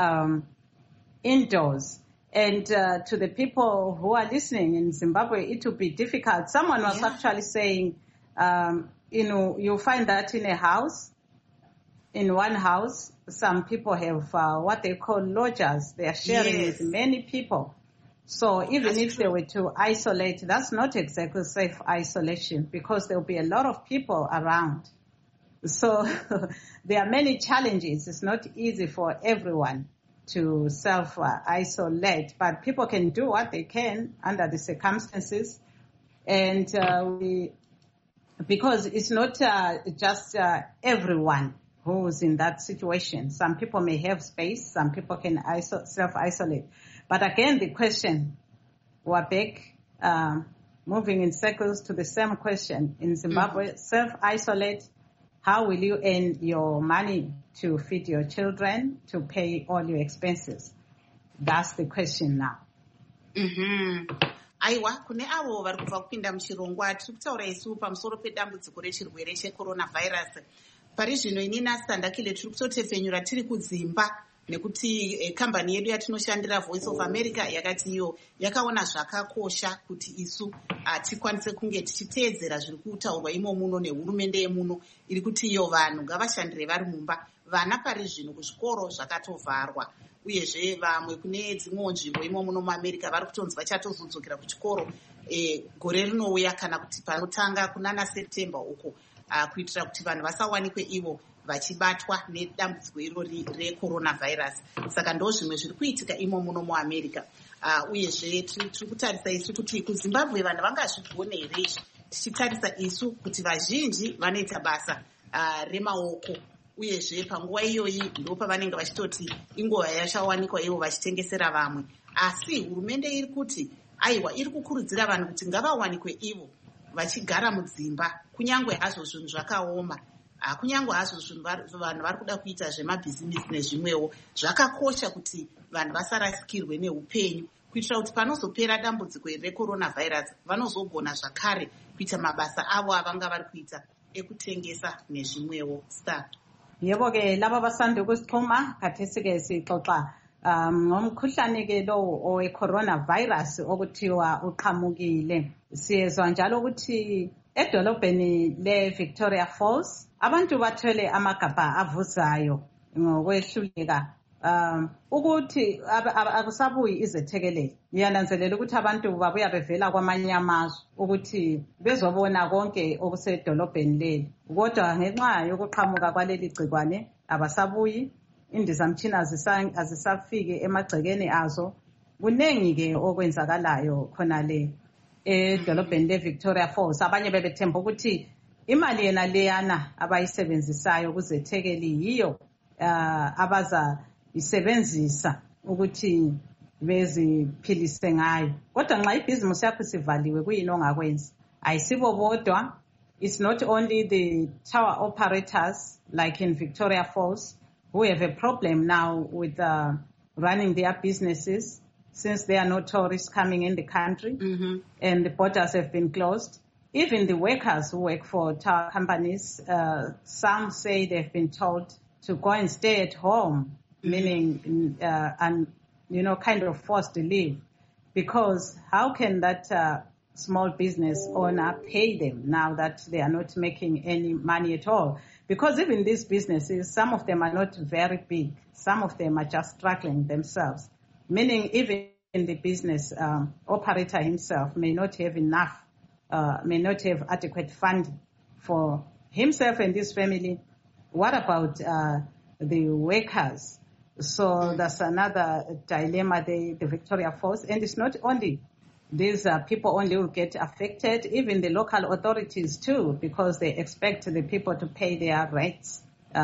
indoors. And to the people who are listening in Zimbabwe, it will be difficult. Someone was actually saying, you'll find that in one house, some people have what they call lodgers. They are sharing with many people. So even if they were to isolate, that's not exactly safe isolation because there will be a lot of people around. So there are many challenges. It's not easy for everyone to self-isolate, but people can do what they can under the circumstances. And we because it's not just everyone who's in that situation. Some people may have space, some people can self-isolate. But again, the question, we're back, moving in circles to the same question. In Zimbabwe, self-isolate, how will you earn your money to feed your children, to pay all your expenses? That's the question now. Aiwa, kune avo vari kubva kupinda muchirongwa tiri kutaura isu pamusoro pedambudziko rechirwere checoronavirus. Pari zvino inini asitandakile tiri kutotefenyura tiri kudzimba nekuti kambani yedu yatinoshandira Voice of America yakati iyo yakaona zvakakosha kuti isu tikwanise kunge tichiteedzera zviri kutaurwa imo muno nehurumende yemuno iri kuti iyo vanhu ngavashandire vari mumba. Vana pari zvino kuzvikoro zvakatovharwa, uyezve vamwe kune dzimwewo nzvimbo imo muno muAmerica vari kutonzi vachatozodzokera kuchikoro gore rinouya kana kuti panotanga kunana September uko, kuitira kuti vanhu vasawanikwe ivo vachibatwa nedambudziko irori recoronavirus. Saka ndo zvimwe zviri kuitika imo muno muAmerica. Uyezve tiri kutarisa isu kuti kuZimbabwe vanhu vangazvigone here izvi, tichitarisa isu kuti vazhinji vanoita basa remaoko, uyezve panguva iyoyi ndo pavanenge vachitoti inguva yachawanikwa ivo vachitengesera vamwe. Asi hurumende iri kuti aiwa, iri kukurudzira vanhu kuti ngavawanikwe ivo vachigara mudzimba, kunyangwe hazvo zvinhu zvakaoma, kunyangwe hazvo zvinhu vanhu vari kuda kuita zvemabhizinesi nezvimwewo. Zvakakosha kuti vanhu vasarasikirwe neupenyu, kuitira kuti panozopera dambudziko recoronavirus vanozogona zvakare kuita mabasa avo avanga vari kuita ekutengesa nezvimwewo. Star. Yebo ke laba basanda ukusixhuma khathesi ke sixoxa ngomkhuhlane ke lo owe-coronavirus okuthiwa uqhamukile. Siyezwa njalo ukuthi edolobheni le-Victoria Falls abantu bathwele amagabha avuzayo ngokwehluleka ukuthi akusabuyi izethekeleli. Ngiyananzelela ukuthi abantu babuya bevela kwamanye amazwe ukuthi bezobona konke okusedolobheni leli, kodwa ngenxa yokuqhamuka kwaleli gcikwane abasabuyi, indizamtshina azisafiki emagcekeni azo. Kuningi-ke okwenzakalayo khonale edolobheni le-Victoria Falls. Abanye bebethemba ukuthi imali yena leyana abayisebenzisayo kuzethekeli yiyo abaza isebenzisa ukuthi beziphilise ngayo. Kodwa nxa ibhizimusi yakho isivaliwe kuyini ongakwenza? Ayisibo bodwa. It's not only the tower operators like in Victoria Falls who have a problem now with running their businesses since there are no tourists coming in the country and the borders have been closed. Even the workers who work for tower companies, some say they've been told to go and stay at home, meaning, and, kind of forced to leave. Because how can that small business owner pay them now that they are not making any money at all? Because even these businesses, some of them are not very big. Some of them are just struggling themselves, meaning even the business operator himself may not have enough, may not have adequate funding for himself and his family. What about the workers? So that's another dilemma, the Victoria Falls. And it's not only these people only will get affected, even the local authorities too, because they expect the people to pay their rates.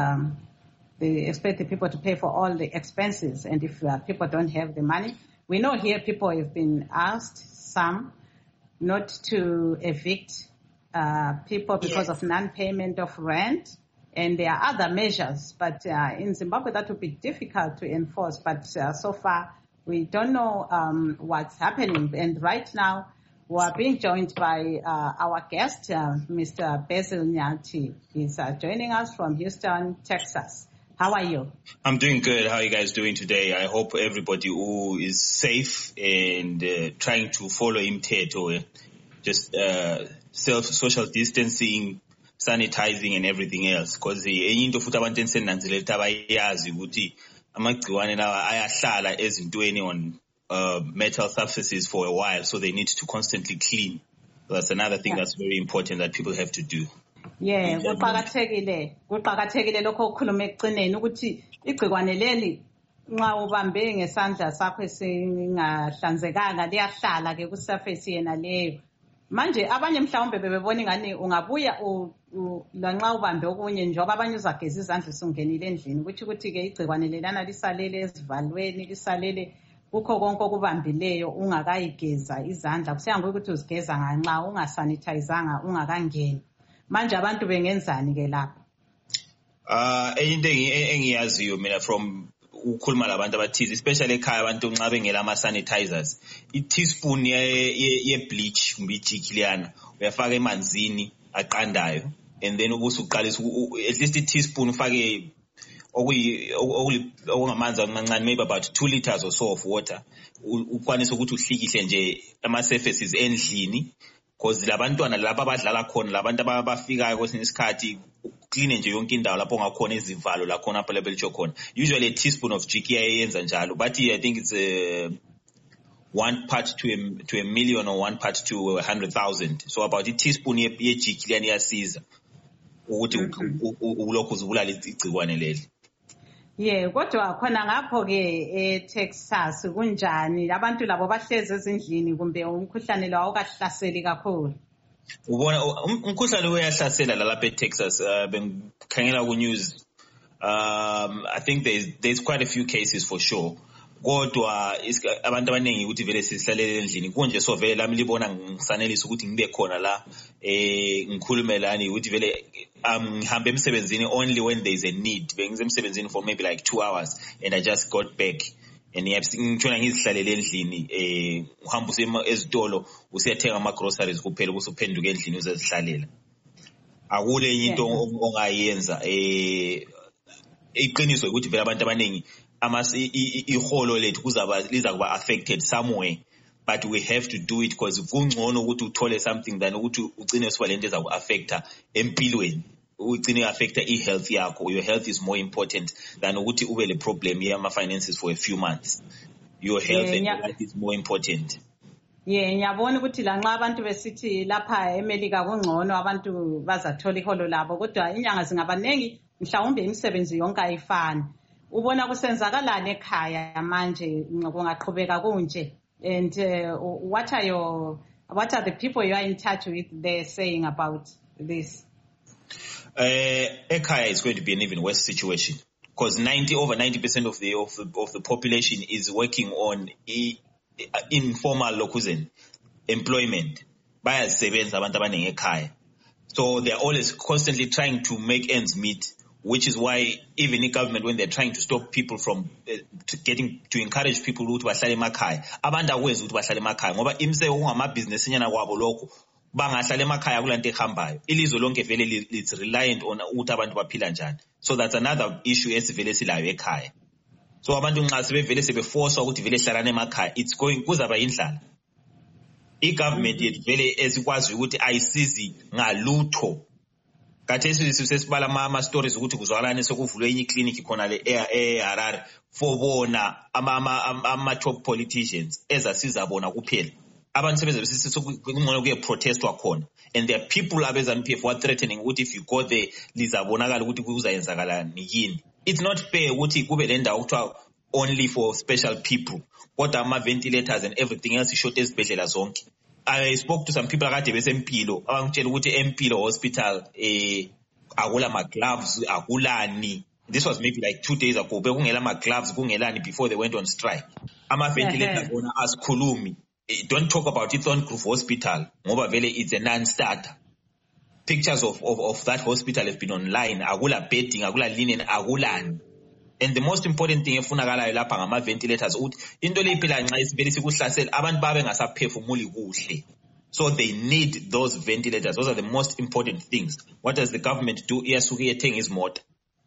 They expect the people to pay for all the expenses. And if people don't have the money, we know here people have been asked, some, not to evict people because of non-payment of rent. And there are other measures, but in Zimbabwe that would be difficult to enforce. But so far, we don't know what's happening. And right now, we are being joined by our guest, Mr. Basil Nyathi. He's joining us from Houston, Texas. How are you? I'm doing good. How are you guys doing today? I hope everybody who is safe and trying to follow imithetho, just social distancing, sanitizing and everything else, because enye into futhi abantu ensenanzelela ukuthi abayazi ukuthi amagciwane lawa ayahlala ezintweni on metal surfaces for a while, so they need to constantly clean. So that's another thing that's very important that people have to do. Yeah, kuqakathekile lokho okukhuluma ekucineni ukuthi igcikwane leli nxa ubambe ngesandla sakho esingahlanzekanga liyahlala ke ku surface yena leyo. manje abanye mhlawumbe bebebona ingani ungabuya lanxa ubambe okunye njengoba abanye uzageza izandla usungenile endlini ukuthi ke igcikwane lelana lisalele esivalweni lisalele kukho konke okubambileyo ungakayigeza izandla kusiyangokuya ukuthi uzigeza nganxa ungasanitizanga ungakangeni manje abantu bengenzani ke lapho into engiyaziyo mina from ukhuluma labantu abathize especially ekhaya abantu nxa bengela ama sanitizers i-teaspoon ye bleach kumbe ijiki liyana uyafaka emanzini aqandayo and then ubusuqalisa at least i-teaspoon ufake okungamanzi amancane maybe about 2 liters or so of water ukwanisa ukuthi uhlikihle nje ama surfaces endlini because labantwana lapha abadlala khona labantu abafikayo kwesinye isikhathi clean nje yonke indawo lapho ngakhona izivalo la khona apha lebelitsho khona usually a teaspoon of jiki iyenza njalo but I think it's 1 part to a million or 1 part to 100,000 so about a teaspoon ye jiki liyani yasiza ukuthi ulokhu uzibulala igcikwane leli kodwa khona ngapho ke eTexas kunjani abantu labo bahlezi ezindlini kumbe umkhuhlane lo awukahlaseli kakhulu ubona umkhuhlane uyahlasela lapha eTexas bengikhangela ku news I think there's quite a few cases for sure kodwa abantu abaningi ukuthi vele sisihlalele endlini kunje so vele lami libona ngisanelisa ukuthi ngibe khona la ngikhulume lani ukuthi vele ngihambe emsebenzini only when there is a need bengize emsebenzini for maybe like 2 hours and I just got back and ngitshona ngizihlalele endlini uhamba usema ezitolo usiyathenga ama groceries kuphela usuphenduka endlini uzezihlalela akule into ongayenza iqiniso ukuthi vele abantu abaningi iholo lethu liza kuba affected somewhere but we have to do it because kungcono ukuthi uthole something than ukuthi ugcine usiba lento eza ku-affecta empilweni ugcine affecta i-health yakho your health is more important than ukuthi ube le problem yama-finances for a few months your health and your health is more important ngiyabona ukuthi lanxa abantu besithi lapha eMelika kungcono abantu bazathola iholo labo kodwa inyanga zingabaningi mhlawumbe imisebenzi yonke ayifani ubona kusenzakalani ekhaya manje kungaqhubeka kunje and what are the people you are in touch with they're saying about this ekhaya is going to be an even worse situation because over 90% of the population is working on informal lokuzeni employment bayazisebenza abantu abaningi ekhaya so they are always constantly trying to make ends meet which is why even the government when they're trying to stop people from to encourage people ukuthi bahlale emakhaya abantu akwenzi ukuthi bahlale emakhaya ngoba imse ungamabhizinesi nyana kwabo lokho bangahlala emakhaya kulanto ehambayo ilizwe lonke vele it's reliant on ukuthi abantu baphila njani so that's another issue esivele silayo ekhaya so abantu nxa sebevele sebeforcwa ukuthi vele hlalane emakhaya it's going kuzaba indlala igovernment yethu vele esikwazi ukuthi ayisizi ngalutho kathesi sesibala ama stories ukuthi kuzwakalane sekuvulwe enye clinic khona le eHarare for bona ama top politicians ezasiza bona kuphela abantu sebeze kungcono kuye protestwa khona and there are people abezanPF who are threatening ukuthi if you go there lizabonakala ukuthi kuzayenzakalani yini it's not fair ukuthi kube le ndawo kuthiwa only for special people kodwa ama ventilators and everything else ishort ezibhedlela zonke I spoke to some people akade besempilo abangitshela ukuthi empilo hospital akula ma gloves akulani this was maybe like 2 days ago bekungela ma gloves kungelani before they went on strike ama ventilators bona asikhulumi don't talk about it on Groove Hospital ngoba vele it's a non-starter pictures of that hospital have been online akula bedding akula linen akulani and the most important thing efunakalayo lapha ngama ventilators ukuthi into leyiphila nxa isivele sikuhlasela abantu babe ngasaphefumuli kuhle so they need those ventilators those are the most important things what does the government do iyasuke yethenga izimota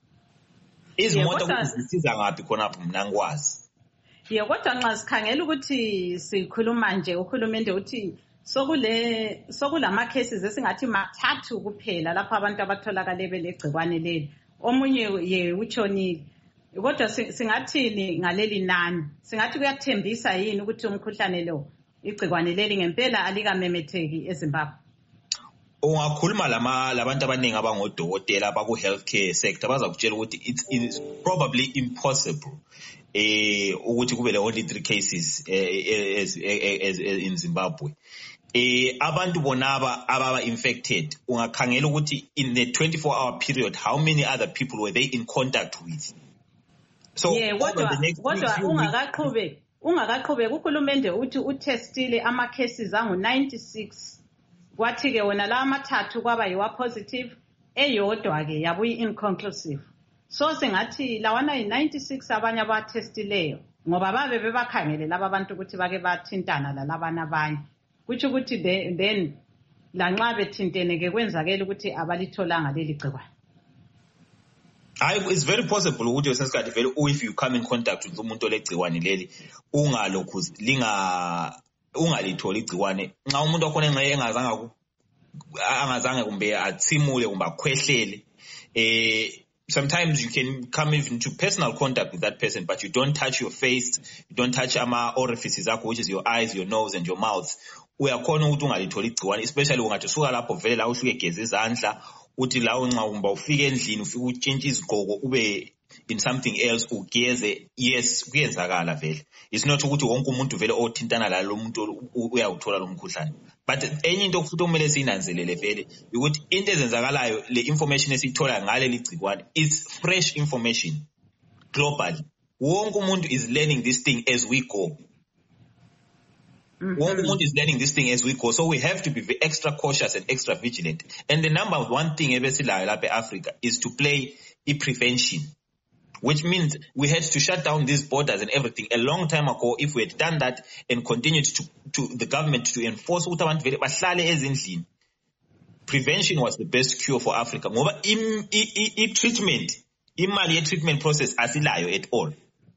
kuzisiza ngaphi khona apho mina ngikwazi kodwa nxa sikhangela ukuthi sikhuluma nje uhulumende uthi sokulama cases esingathi mathathu kuphela lapho abantu abatholakale belegcikwane leli omunye utshonile kodwa singathini ngaleli nani singathi kuyathembisa yini ukuthi umkhuhlane lo igcikwane leli ngempela alikamemetheki eZimbabwe ungakhuluma labantu abaningi abangodokotela abaku healthcare sector bazakutshela ukuthi it's probably impossible ukuthi kube le only 3 cases in Zimbabwe abantu bonaba ababa infected ungakhangela ukuthi in the 24-hour period how many other people were they in contact with. So yeah, ungakaqhubeki uhulumende uthi utestile ama cases angu 96 kwathi ke wona la amathathu kwaba yiwa positive eyodwa ke yabuyi inconclusive. So singathi lawana i96 abanye abatestileyo ngoba babe bebakhangele laba bantu ukuthi bake bathintana lalabana abanye. Kuthi ukuthi then lanxa bethintene ke kwenzakela ukuthi abalitholanga leli gciwane. It's very possible ukuthi wesesikhathi vele if you come in contact with umuntu olegciwane leli ungalokhu ungalitholi igciwane nxa umuntu wakhona engazange kumbe athimule kumbe akhwehlele sometimes you can come even to personal contact with that person, but you don't touch your face, you don't touch ama orifices akho, which is your eyes, your nose, and your mouth. Uyakhona ukuthi ungalitholi igciwane, especially ungathi suka lapho vele la usuke geza izandla, uthi la unxa kumba ufike endlini ufike utshintshe izigqoko ube in something else ugeze. Yes, kuyenzakala vele. It's not ukuthi wonke umuntu vele othintana la lo muntu uyawuthola lo mkhuhlane. But enye into futhi kumele siyinanzelele vele ukuthi into ezenzakalayo le information esithola ngale ligcikwane is fresh information globally. Wonke umuntu is learning this thing as we go. Wonke umuntu is learning this thing as we go. So we have to be extra cautious and extra vigilant. And the number one thing ebesilayo lapha eAfrica is to play prevention, which means we had to shut down these borders and everything a long time ago. If we had done that and continued to the government to enforce ukuthi abantu vele bahlale ezindlini, prevention was the best cure for Africa. Ngoba imali ye-treatment process asilayo at all.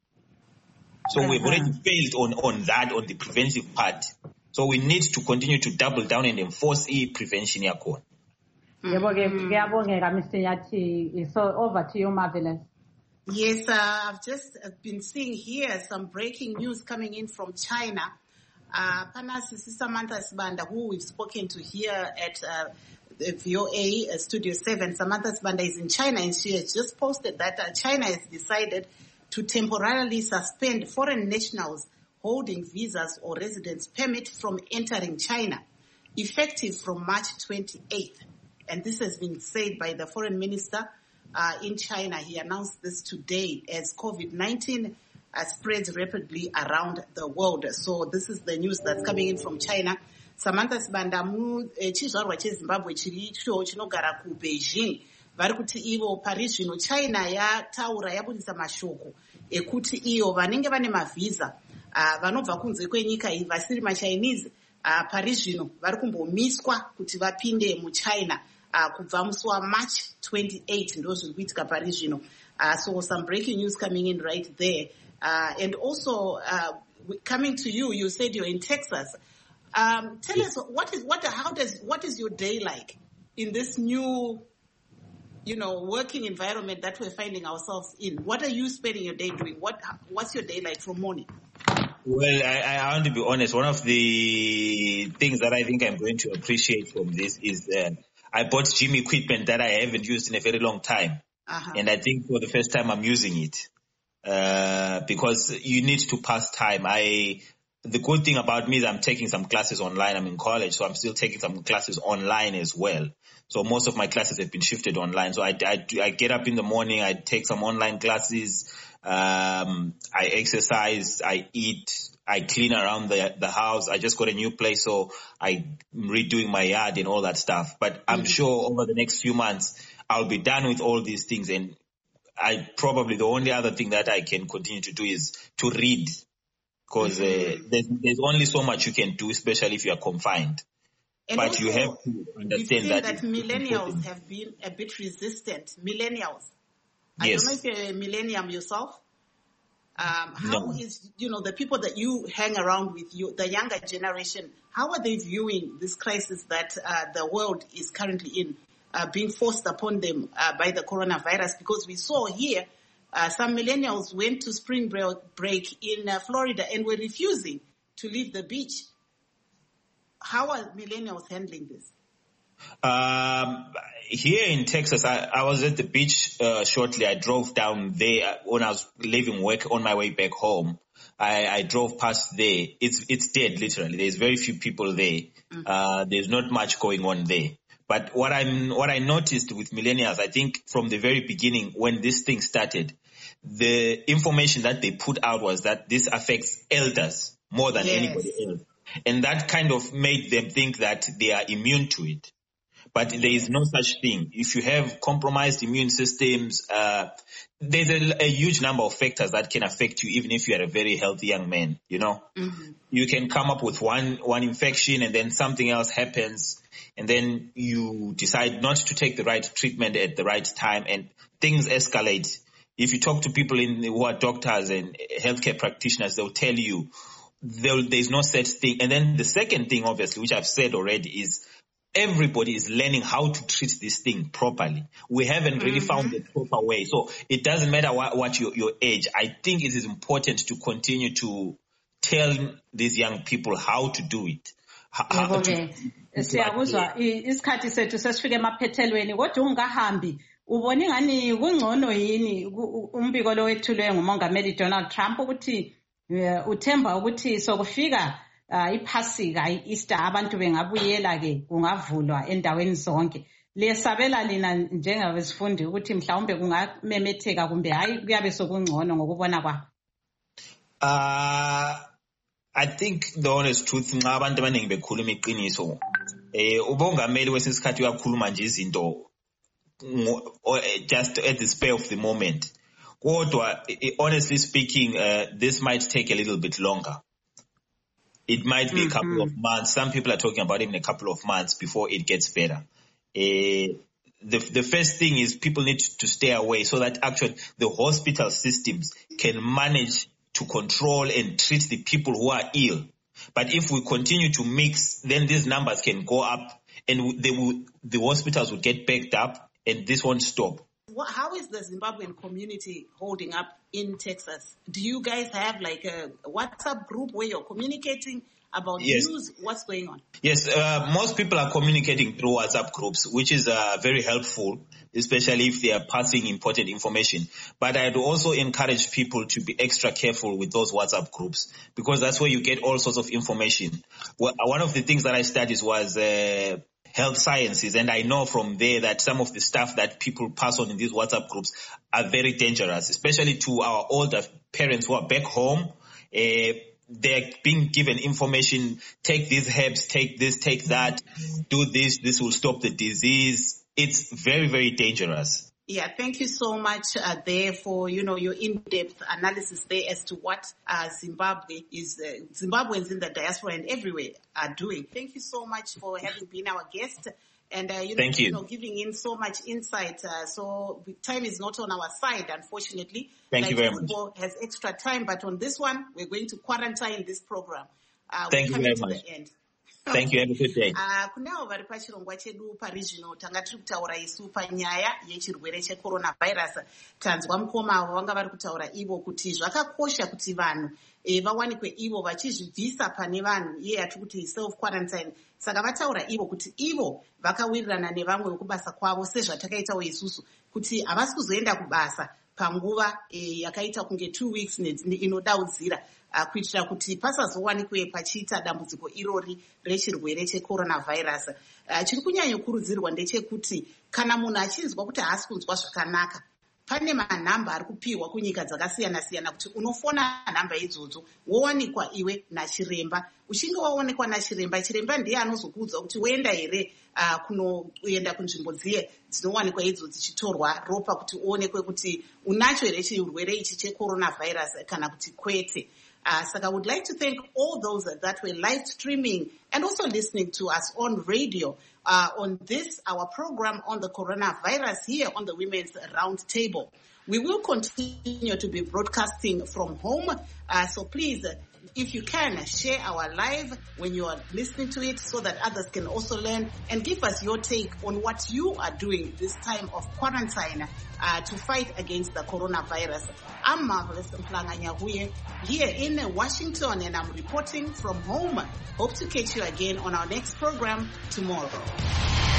So we've already failed on that, on the preventive part. So we need to continue to double down and enforce prevention yakhona. Ngiyabongela Mr. Nyathi. So over to you, Marvelous. Yes, I've just been seeing here some breaking news coming in from China. Panasi Samantha Sibanda, who we've spoken to here at the VOA Studio 7. Samantha Sibanda is in China, and she has just posted that China has decided to temporarily suspend foreign nationals holding visas or residence permit from entering China, effective from March 28th. And this has been said by the foreign minister in China. He announced this today as COVID-19 spreads rapidly around the world. So this is the news that's coming in from China. Samantha Sibanda chizvarwa cheZimbabwe chiricho chinogara ku Beijing vari kuti ivo Paris zvino China yataura yabudisa mashoko ekuti iyo vanenge vane mavhisa vanobva kunze kwenyika iyi vasiri maChinese Paris zvino vari kumbomiswa kuti vapinde muChina kubva musi waMarch 28 ndo zviri kuitika Paris zvino. So some breaking news coming in right there. And also coming to you, you said you're in Texas. Tell us what is your day like in this new, working environment that we're finding ourselves in? What are you spending your day doing? What's your day like from morning? Well, I want to be honest. One of the things that I think I'm going to appreciate from this is I bought gym equipment that I haven't used in a very long time. And I think for the first time I'm using it because you need to pass time. The good thing about me is I'm taking some classes online. I'm in college, so I'm still taking some classes online as well. So most of my classes have been shifted online. So I get up in the morning, I take some online classes, I exercise, I eat, I clean around the house. I just got a new place, so I'm redoing my yard and all that stuff. But I'm sure over the next few months, I'll be done with all these things. And the only other thing that I can continue to do is to read. Because there's only so much you can do, especially if you are confined. And but you have to understand that millennials have been a bit resistant. Millennials. I don't know if you're a millennium yourself. How is, the people that you hang around with, the younger generation, how are they viewing this crisis that the world is currently in, being forced upon them by the coronavirus? Because we saw here some millennials went to spring break in Florida and were refusing to leave the beach. How are millennials handling this? Here in Texas, I was at the beach shortly. I drove down there when I was leaving work on my way back home. I drove past there. It's dead, literally. There's very few people there. There's not much going on there. But what I noticed with millennials, I think from the very beginning when this thing started, the information that they put out was that this affects elders more than anybody else. And that kind of made them think that they are immune to it. But there is no such thing. If you have compromised immune systems, there's a huge number of factors that can affect you, even if you are a very healthy young man, you know. You can come up with one infection and then something else happens, and then you decide not to take the right treatment at the right time, and things escalate. If you talk to people who are doctors and healthcare practitioners, they'll tell you there's no such thing. And then the second thing, obviously, which I've said already, is everybody is learning how to treat this thing properly. We haven't really found the proper way. So it doesn't matter what your age. I think it is important to continue to tell these young people how to do it. Siyakuzwa isikhathi sethu sesifike emaphethelweni kodwa ungahambi ubona ngani kungcono yini umbiko lo wethulwe ngumongameli Donald Trump ukuthi uthemba ukuthi sokufika iphasika iEaster abantu bengabuyela ke kungavulwa endaweni zonke. Lesabela lina njengabesifundi ukuthi mhlawumbe kungamemetheka kumbe hayi kuyabe sokungcono ngokubona kwakho. I think the honest truth nxa abantu abaningi bekhuluma iqiniso ubongameli wesesikhathi uyakhuluma nje izinto just at the spur of the moment. Kodwa honestly speaking, this might take a little bit longer. It might be a couple of months. Some people are talking about even a couple of months before it gets better. The first thing is people need to stay away so that actually the hospital systems can manage to control and treat the people who are ill. But if we continue to mix, then these numbers can go up and the hospitals will get backed up and this won't stop. How is the Zimbabwean community holding up in Texas? Do you guys have like a WhatsApp group where you're communicating about news? What's going on? Yes, most people are communicating through WhatsApp groups, which is very helpful, especially if they are passing important information. But I'd also encourage people to be extra careful with those WhatsApp groups because that's where you get all sorts of information. One of the things that I studied was health sciences, and I know from there that some of the stuff that people pass on in these WhatsApp groups are very dangerous, especially to our older parents who are back home. They're being given information, take these herbs, take this, take that, do this will stop the disease. It's very, very dangerous. Yeah, thank you so much there for, your in-depth analysis there as to what Zimbabwe is, Zimbabweans in the diaspora and everywhere are doing. Thank you so much for having been our guest and, thank you. Giving in so much insight. So time is not on our side, unfortunately. Thank you very much. Football has extra time, but on this one, we're going to quarantine this program. Thank you very much. Thank you. Have a good day. Kunao vari pachirongwa chedu parizvino tanga tiri kutaura isu panyaya yechirwere cheCoronavirus. Tanzwa mukoma avo vanga vari kutaura ivo kuti zvakakosha kuti vanhu vawanikwe ivo vachizvibvisa pane vanhu iye yatiri kuti self quarantine. Saka vataura ivo kuti ivo vakawirirana nevamwe vekubasa kwavo sezvatakaitawo isusu kuti havasi kuzoenda kubasa panguva yakaita kunge 2 weeks inodaudzira. Kuitira kuti pasazowanikwe pachiita dambudziko irori rechirwere cheCoronavirus. Chiri kunyanyokurudzirwa ndechekuti kana munhu achinzwa kuti haasi kunzwa zvakanaka, pane manhamba ari kupiwa kunyika dzakasiyana-siyana kuti unofona nhamba idzodzo wowanikwa iwe nachiremba. Uchinge waonekwa nachiremba, chiremba ndiye anozokuudza kuti woenda here kunoenda kunzvimbo dziye dzinowanikwa idzo dzichitorwa ropa kuti uonekwe kuti unacho here chirwere ichi cheCoronavirus kana kuti kwete. So I would like to thank all those that were live streaming and also listening to us on radio on this, our program on the coronavirus here on the Women's Roundtable. We will continue to be broadcasting from home. So please, if you can, share our live when you are listening to it so that others can also learn and give us your take on what you are doing this time of quarantine to fight against the coronavirus. I'm Marvelous Mplanga-Nyahuye here in Washington and I'm reporting from home. Hope to catch you again on our next program tomorrow.